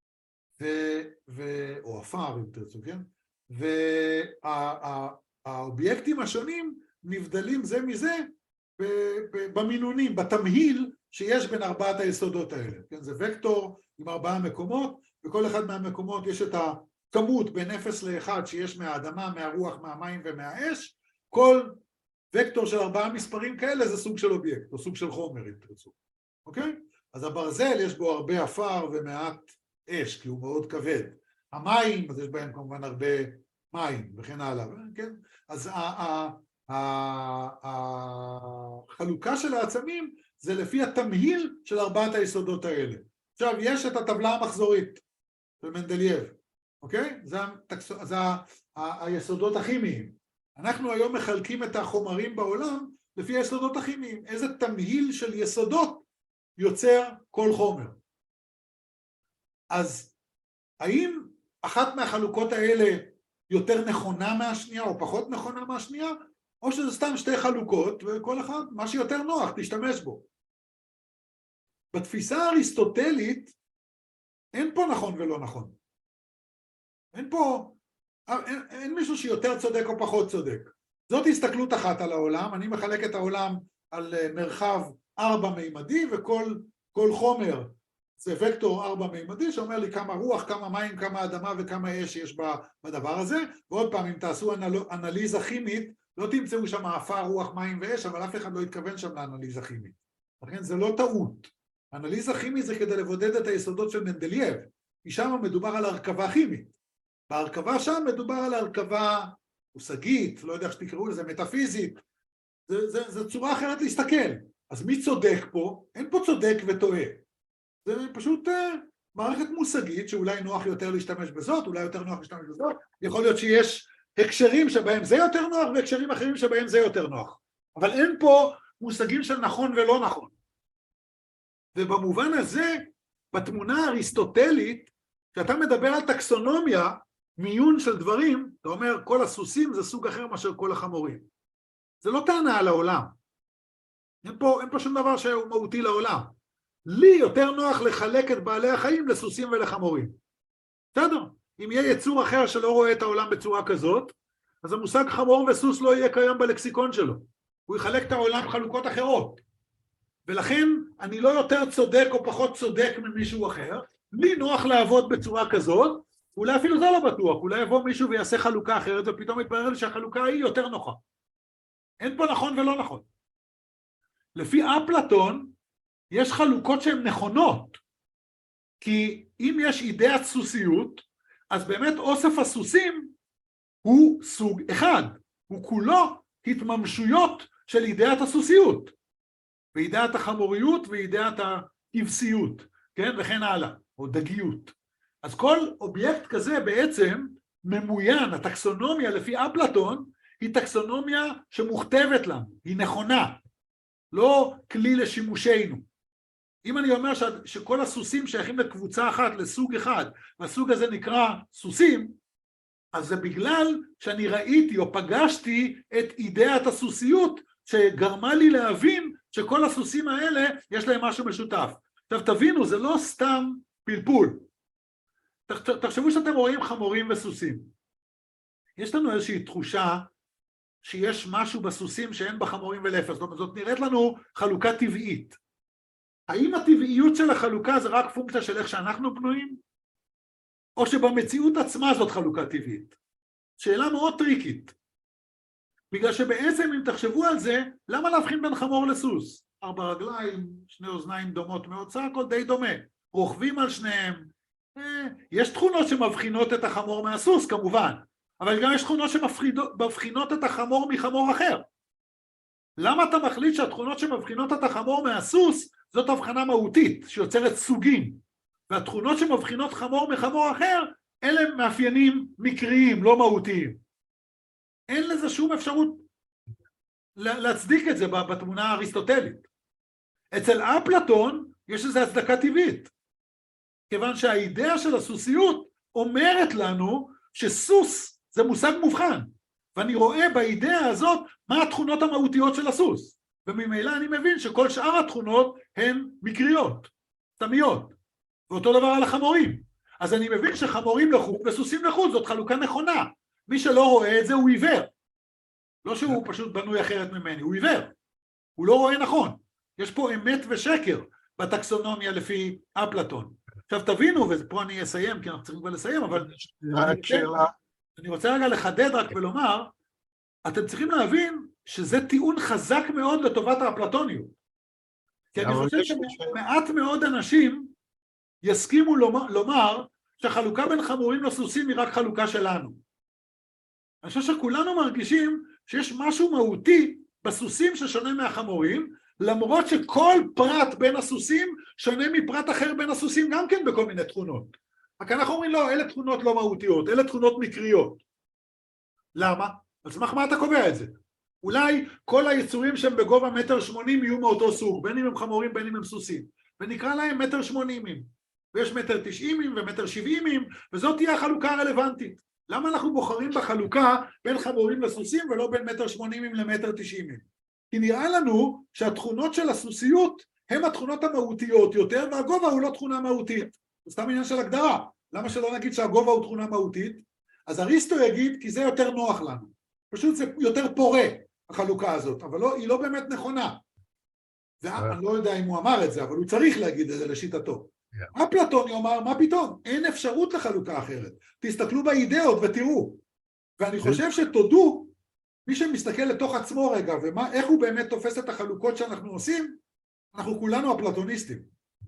[SPEAKER 1] או אפר, אם תרצו, כן? והאובייקטים השונים נבדלים זה מזה במינונים, בתמהיל שיש בין 4 היסודות האלה. כן? זה וקטור עם 4 מקומות, וכל אחד מהמקומות יש את הכמות בין 0 ל-1 שיש מהאדמה, מהרוח, מהמים ומהאש. כל וקטור של 4 מספרים כאלה זה סוג של אובייקט, או סוג של חומר, אם תרצו. אוקיי? אז הברזל יש בו הרבה אפר ומעט אש, כי הוא מאוד כבד. המים, אז יש בהם כמובן הרבה מים וכן הלאה, כן? אז החלוקה של העצמים זה לפי התמהיל של 4 היסודות האלה. עכשיו, יש את הטבלה המחזורית של מנדלייב, אוקיי? זה היסודות הכימיים. אנחנו היום מחלקים את החומרים בעולם לפי היסודות הכימיים. איזה תמהיל של יסודות יוצר כל חומר. אז האם אחת מהחלוקות האלה יותר נכונה מהשנייה או פחות נכונה מהשנייה, או שזה סתם 2 חלוקות וכל אחד, מה שיותר נוח, תשתמש בו. בתפיסה האריסטוטלית אין פה נכון ולא נכון. אין מישהו שיותר צודק או פחות צודק. זאת הסתכלות אחת על העולם, אני מחלק את העולם על מרחב 4-מימדי, וכל חומר זה וקטור 4-מימדי, שאומר לי כמה רוח, כמה מים, כמה אדמה וכמה אש יש בדבר הזה, ועוד פעם, אם תעשו אנליזה כימית, לא תמצאו שם אפר, רוח, מים ואש, אבל אף אחד לא יתכוון שם לאנליזה כימית. לכן זה לא טעות. אנליזה כימית זה כדי לבודד את היסודות של מנדלייב, כי שם מדובר על הרכבה כימית. בהרכבה שם מדובר על הרכבה מושגית, לא יודע איך שתקראו לזה, מטאפיזית. זה צורה אחרת להסתכל. אז מי צודק פה? אין פה צודק וטועה. זה פשוט מערכת מושגית שאולי נוח יותר להשתמש בזאת, אולי יותר נוח להשתמש בזאת. יכול להיות שיש הקשרים שבהם זה יותר נוח והקשרים אחרים שבהם זה יותר נוח. אבל אין פה מושגים של נכון ולא נכון. ובמובן הזה, בתמונה האריסטוטלית, כשאתה מדבר על טקסונומיה, מיון של דברים, אתה אומר, כל הסוסים זה סוג אחר מאשר כל החמורים. זה לא טענה על העולם. אין פה שום דבר שהוא מהותי לעולם. לי יותר נוח לחלק את בעלי החיים לסוסים ולחמורים. בסדר? אם יהיה יצור אחר שלא רואה את העולם בצורה כזאת, אז המושג חמור וסוס לא יהיה קיים בלקסיקון שלו. הוא יחלק את העולם חלוקות אחרות. ולכן אני לא יותר צודק או פחות צודק ממישהו אחר, לי נוח לעבוד בצורה כזאת, אולי אפילו זה לא בטוח, אולי יבוא מישהו ויעשה חלוקה אחרת, ופתאום יתברר לי שהחלוקה היא יותר נוחה. אין פה נכון ולא נכון. לפי אפלטון, יש חלוקות שהן נכונות, כי אם יש אידאת סוסיות, אז באמת אוסף הסוסים הוא סוג אחד, הוא כולו התממשויות של אידאת הסוסיות, ואידאת החמוריות ואידאת הכבשיות, כן? וכן הלאה, או דגיות. אז כל אובייקט כזה בעצם ממוין, הטקסונומיה לפי אפלטון, היא טקסונומיה שמוכתבת לנו, היא נכונה, לא כלי לשימושנו. אם אני אומר שכל הסוסים שייכים לקבוצה אחת, לסוג אחד, והסוג הזה נקרא סוסים, אז זה בגלל שאני ראיתי או פגשתי את אידאת הסוסיות, שגרמה לי להבין שכל הסוסים האלה יש להם משהו משותף. עכשיו תבינו, זה לא סתם פלפול. תחשבו שאתם רואים חמורים וסוסים. יש לנו איזושהי תחושה שיש משהו בסוסים שאין בחמורים ולהפך, זאת אומרת, זאת נראית לנו חלוקה טבעית. האם הטבעיות של החלוקה זה רק פונקציה של איך שאנחנו בנויים? או שבמציאות עצמה זאת חלוקה טבעית? שאלה מאוד טריקית. בגלל שבעצם אם תחשבו על זה, למה להבחין בין חמור לסוס? 4 רגליים, 2 אוזניים דומות מאוד, סך הכל די דומה. רוכבים על שניהם. יש תכונות שמבחינות את החמור מהסוס כמובן, אבל גם יש תכונות שמבחינות את החמור מחמור אחר. למה אתה מחליט שהתכונות שמבחינות את החמור מהסוס זאת הבחנה מהותית שיוצרת סוגים, והתכונות שמבחינות חמור מחמור אחר אלה מאפיינים מקריים, לא מהותיים? אין לזה שום אפשרות להצדיק את זה בתמונה האריסטוטלית. אצל אפלטון יש לזה הצדקה טבעית, כיוון שהאידאה של הסוסיות אומרת לנו שסוס זה מושג מובחן, ואני רואה באידאה הזאת מה התכונות המהותיות של הסוס, וממילא אני מבין שכל שאר התכונות הן מקריות, סתמיות, ואותו דבר על החמורים. אז אני מבין שחמורים לחוד וסוסים לחוד זאת חלוקה נכונה. מי שלא רואה את זה הוא עיוור, לא שהוא פשוט בנוי אחרת ממני, הוא עיוור, הוא לא רואה נכון. יש פה אמת ושקר בטקסונומיה לפי אפלטון. עכשיו תבינו, ופה אני אסיים, כי אנחנו צריכים כבר לסיים, אבל אני רוצה רגע לחדד רק ולומר, אתם צריכים להבין שזה טיעון חזק מאוד לטובת האפלטוניות. כי אני חושב שמעט מאוד אנשים יסכימו לומר שהחלוקה בין חמורים לסוסים היא רק חלוקה שלנו. אני חושב שכולנו מרגישים שיש משהו מהותי בסוסים ששונה מהחמורים, למרות שכל פרט בין הסוסים שונה מפרט אחר בין הסוסים גם כן בכל מיני תכונות. רק אנחנו אומרים לא, אלה תכונות לא מהותיות, אלה תכונות מקריות. למה? על סמך מה אתה קובע את זה? אולי כל היצורים שהם בגובה 1.80 מטר יהיו מאותו סוג, בין אם הם חמורים בין אם הם סוסים, ונקרא להם 1.80 מטר, ויש 1.90 מטר ו1.70 מטר, וזאת תהיה החלוקה הרלוונטית. למה אנחנו בוחרים בחלוקה בין חמורים לסוסים ולא בין 1.80 מטר ל1.90 מטר? כי נראה לנו שהתכונות של הסוסיות הן התכונות המהותיות יותר, והגובה הוא לא תכונה מהותית. זה סתם עניין של הגדרה. למה שלא נגיד שהגובה הוא תכונה מהותית? אז אריסטו יגיד כי זה יותר נוח לנו. פשוט זה יותר פורה, החלוקה הזאת, אבל לא, היא לא באמת נכונה. ואני לא יודע אם הוא אמר את זה, אבל הוא צריך להגיד את זה לשיטתו. אפלטון יאמר, מה פתאום? אין אפשרות לחלוקה אחרת. תסתכלו באידאות ותראו. ואני חושב שתודו, מי שמסתכל לתוך עצמו רגע, ואיך הוא באמת תופס את החלוקות שאנחנו עושים, אנחנו כולנו אפלטוניסטים.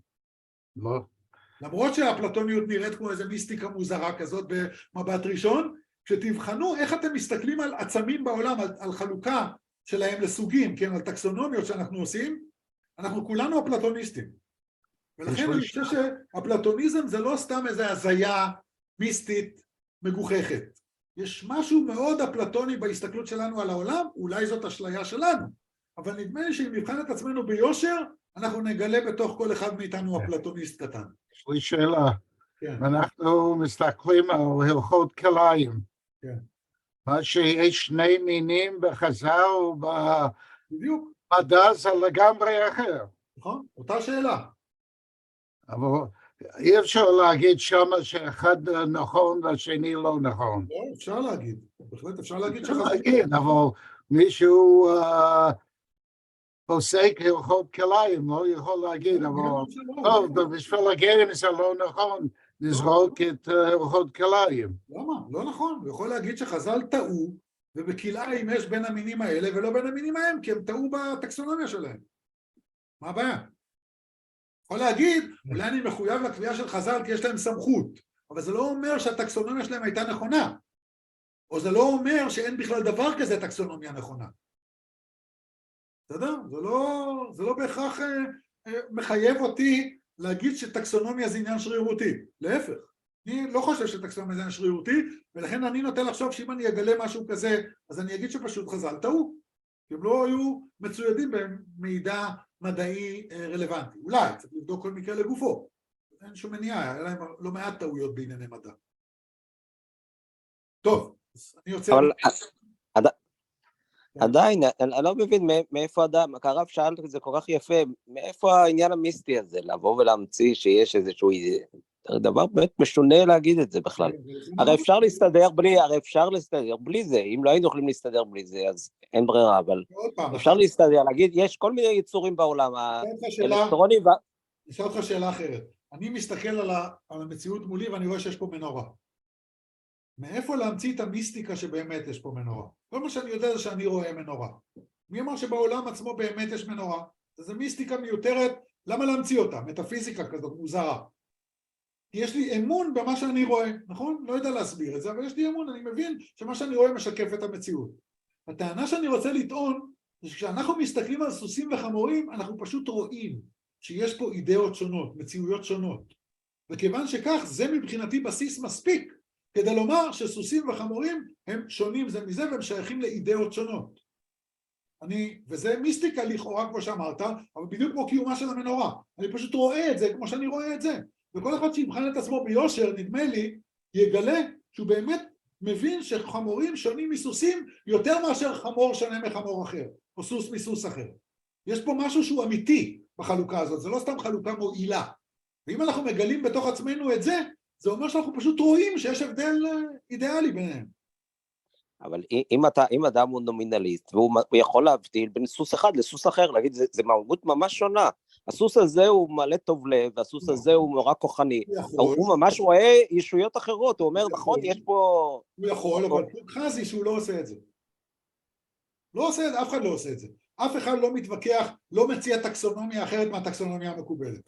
[SPEAKER 4] לא.
[SPEAKER 1] למרות שהאפלטוניות נראית כמו איזו מיסטיקה מוזרה כזאת במבט ראשון, כשתבחנו איך אתם מסתכלים על עצמים בעולם, על חלוקה שלהם לסוגים, כן, על טקסונומיות שאנחנו עושים, אנחנו כולנו אפלטוניסטים. ולכן אני חושב שהפלטוניזם זה לא סתם איזו הזיה מיסטית מגוחכת. יש משהו מאוד אפלטוני בהסתכלות שלנו על העולם, אולי זאת אשליה שלנו, אבל נדמה לי שאם נבחן את עצמנו ביושר, אנחנו נגלה בתוך כל אחד מאיתנו אפלטוניסט קטן.
[SPEAKER 4] יש לי שאלה. אנחנו מסתכלים על הלכות כלאיים. מה שיש שני מינים בחז"ל ובמדע זה לגמרי אחר.
[SPEAKER 1] נכון, אותה שאלה.
[SPEAKER 4] אבל אי אפשר להגיד שמה שאחד נכון והשני לא נכון.
[SPEAKER 1] לא, אפשר להגיד. בהחלט אפשר להגיד
[SPEAKER 4] אפשר להגיד, אבל מישהו פוסק הלכות כלאיים, לא יכול להגיד, אבל טוב, בשביל להגיד אם זה לא נכון, נזרוק את הלכות כלאיים.
[SPEAKER 1] למה? לא נכון. הוא יכול להגיד שחז"ל טעו, ובכלאיים יש בין המינים האלה ולא בין המינים ההם, כי הם טעו בטקסונומיה שלהם. מה הבעיה? יכול להגיד, אולי אני מחויב לקביעה של חז"ל כי יש להם סמכות, אבל זה לא אומר שהטקסונומיה שלהם הייתה נכונה, או זה לא אומר שאין בכלל דבר כזה טקסונומיה נכונה. בסדר? זה לא בהכרח מחייב אותי להגיד שטקסונומיה זה עניין שרירותי, להפך. אני לא חושב שטקסונומיה זה שרירותי, ולכן אני נוטה לחשוב שאם אני אגלה משהו כזה, אז אני אגיד שפשוט חז"ל טעו. הם לא היו מצוידים במידע מדעי רלוונטי. אולי, צריך לבדוק כל מקרה לגופו. אין שום מניעה, היה להם לא מעט טעויות בענייני מדע. טוב, אז אני יוצא...
[SPEAKER 5] אבל עדיין, אני לא מבין מאיפה אדם, הרב שאל את זה כל כך יפה, מאיפה העניין המיסטי הזה, לבוא ולהמציא שיש איזשהו דבר באמת משונה להגיד את זה בכלל. הרי אפשר להסתדר בלי זה, אם לא היינו יכולים להסתדר בלי זה, אז אין ברירה, אבל אפשר להסתדר, להגיד, יש כל מיני יצורים בעולם, האלקטרונים...
[SPEAKER 1] אני אשאל אותך שאלה אחרת, אני מסתכל על המציאות מולי ואני רואה שיש פה מנורה. מאיפה להמציא את המיסטיקה שבאמת יש פה מנורה? כל מה שאני יודע זה שאני רואה מנורה. מי אמר שבעולם עצמו באמת יש מנורה? זו מיסטיקה מיותרת, למה להמציא אותה? מטאפיזיקה כזאת מוזרה. כי יש לי אמון במה שאני רואה, נכון? לא יודע להסביר את זה, אבל יש לי אמון, אני מבין שמה שאני רואה משקף את המציאות. הטענה שאני רוצה לטעון, זה שכשאנחנו מסתכלים על סוסים וחמורים, אנחנו פשוט רואים שיש פה אידאות שונות, מציאויות שונות. וכיוון שכך, זה מבחינתי בסיס מספיק, כדי לומר שסוסים וחמורים הם שונים זה מזה והם שייכים לאידאות שונות. וזה מיסטיקה לכאורה כמו שאמרת, אבל בדיוק כמו קיומה של המנורה. אני פשוט רואה את זה כמו שאני רואה את זה. וכל אחד שיבחן את עצמו ביושר, נדמה לי, יגלה שהוא באמת מבין שחמורים שונים מסוסים יותר מאשר חמור שונה מחמור אחר, או סוס מסוס אחר. יש פה משהו שהוא אמיתי בחלוקה הזאת, זה לא סתם חלוקה מועילה. ואם אנחנו מגלים בתוך עצמנו את זה, זה אומר שאנחנו פשוט רואים שיש הבדל אידיאלי ביניהם.
[SPEAKER 5] אבל אם אדם הוא נומינליסט, והוא יכול להבדיל בין סוס אחד לסוס אחר, להגיד, זה מהות ממש שונה. הסוס הזה הוא מלא טוב לב, והסוס הזה הוא נורא כוחני. הוא ממש רואה ישויות אחרות, הוא אומר, נכון, יש פה...
[SPEAKER 1] הוא יכול, אבל חזי שהוא לא עושה את זה. לא עושה את זה, אף אחד לא עושה את זה. אף אחד לא מתווכח, לא מציע טקסונומיה אחרת מהטקסונומיה המקובלת.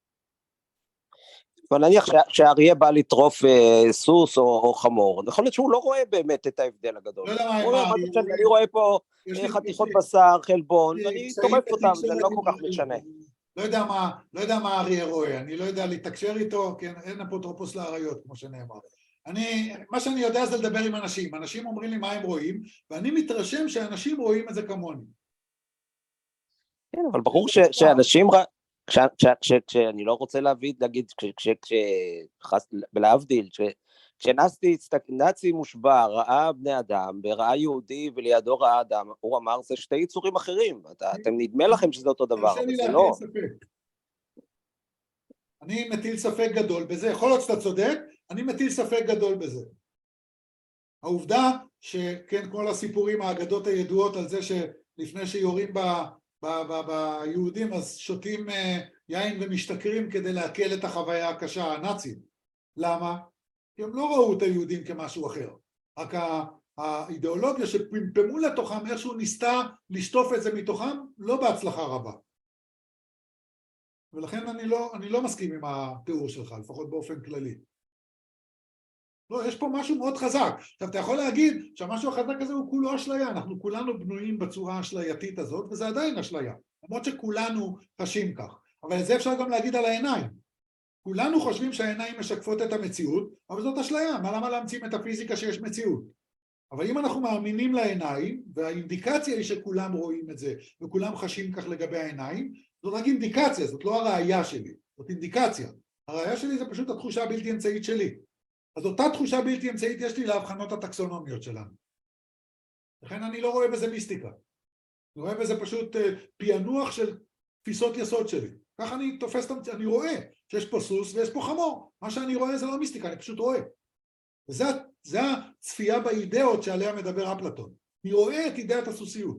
[SPEAKER 5] אבל נניח שהאריה בא לטרוף סוס או חמור, יכול להיות שהוא לא רואה באמת את ההבדל הגדול. אני רואה פה חתיכות בשר, חלבון, ואני טורף אותם, זה לא כל כך משנה.
[SPEAKER 1] לא יודע מה האריה רואה, אני לא יודע להתקשר איתו, כי אין אפוטרופוס לאריות, כמו שנאמר. מה שאני יודע זה לדבר עם אנשים, אנשים אומרים לי מה הם רואים, ואני מתרשם שאנשים רואים את זה כמוני.
[SPEAKER 5] כן, אבל ברור שאנשים... כשאני לא רוצה להגיד, להבדיל, כשנאצי מושבע ראה בני אדם, וראה יהודי ולידו ראה אדם, הוא אמר, זה שתי יצורים אחרים, אתם נדמה לכם שזה אותו דבר, אבל זה לא.
[SPEAKER 1] אני מטיל ספק גדול בזה, יכול להיות שאתה צודק, אני מטיל ספק גדול בזה. העובדה שכן, כל הסיפורים, האגדות הידועות על זה שלפני שיורים ביהודים אז שותים יין ומשתכרים כדי להקל את החוויה הקשה, הנאצים. למה? כי הם לא ראו את היהודים כמשהו אחר. רק האידיאולוגיה שפמפמו לתוכם, איכשהו ניסתה לשטוף את זה מתוכם, לא בהצלחה רבה. ולכן אני לא מסכים עם התיאור שלך, לפחות באופן כללי. לא, יש פה משהו מאוד חזק. עכשיו, אתה יכול להגיד שהמשהו החזק הזה הוא כולו אשליה, אנחנו כולנו בנויים בצורה האשלייתית הזאת, וזה עדיין אשליה, למרות שכולנו חשים כך. אבל את זה אפשר גם להגיד על העיניים. כולנו חושבים שהעיניים משקפות את המציאות, אבל זאת אשליה, למה להמציא מטאפיזיקה שיש מציאות? אבל אם אנחנו מאמינים לעיניים, והאינדיקציה היא שכולם רואים את זה, וכולם חשים כך לגבי העיניים, זאת רק אינדיקציה, זאת לא הראייה שלי, זאת אינדיקציה. הראייה שלי זה פשוט התחושה הבלתי אמצעית שלי. אז אותה תחושה בלתי אמצעית יש לי להבחנות הטקסונומיות שלנו. לכן אני לא רואה בזה מיסטיקה. אני רואה בזה פשוט פענוח של תפיסות יסוד שלי. ככה אני תופס, אני רואה שיש פה סוס ויש פה חמור. מה שאני רואה זה לא מיסטיקה, אני פשוט רואה. וזה הצפייה באידאות שעליה מדבר אפלטון. אני רואה את אידאת הסוסיות.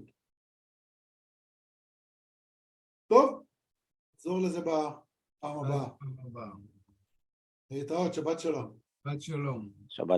[SPEAKER 1] טוב? נחזור לזה בפעם הבאה. להתראות, שבת שלום.
[SPEAKER 3] שבת שלום.
[SPEAKER 5] שבת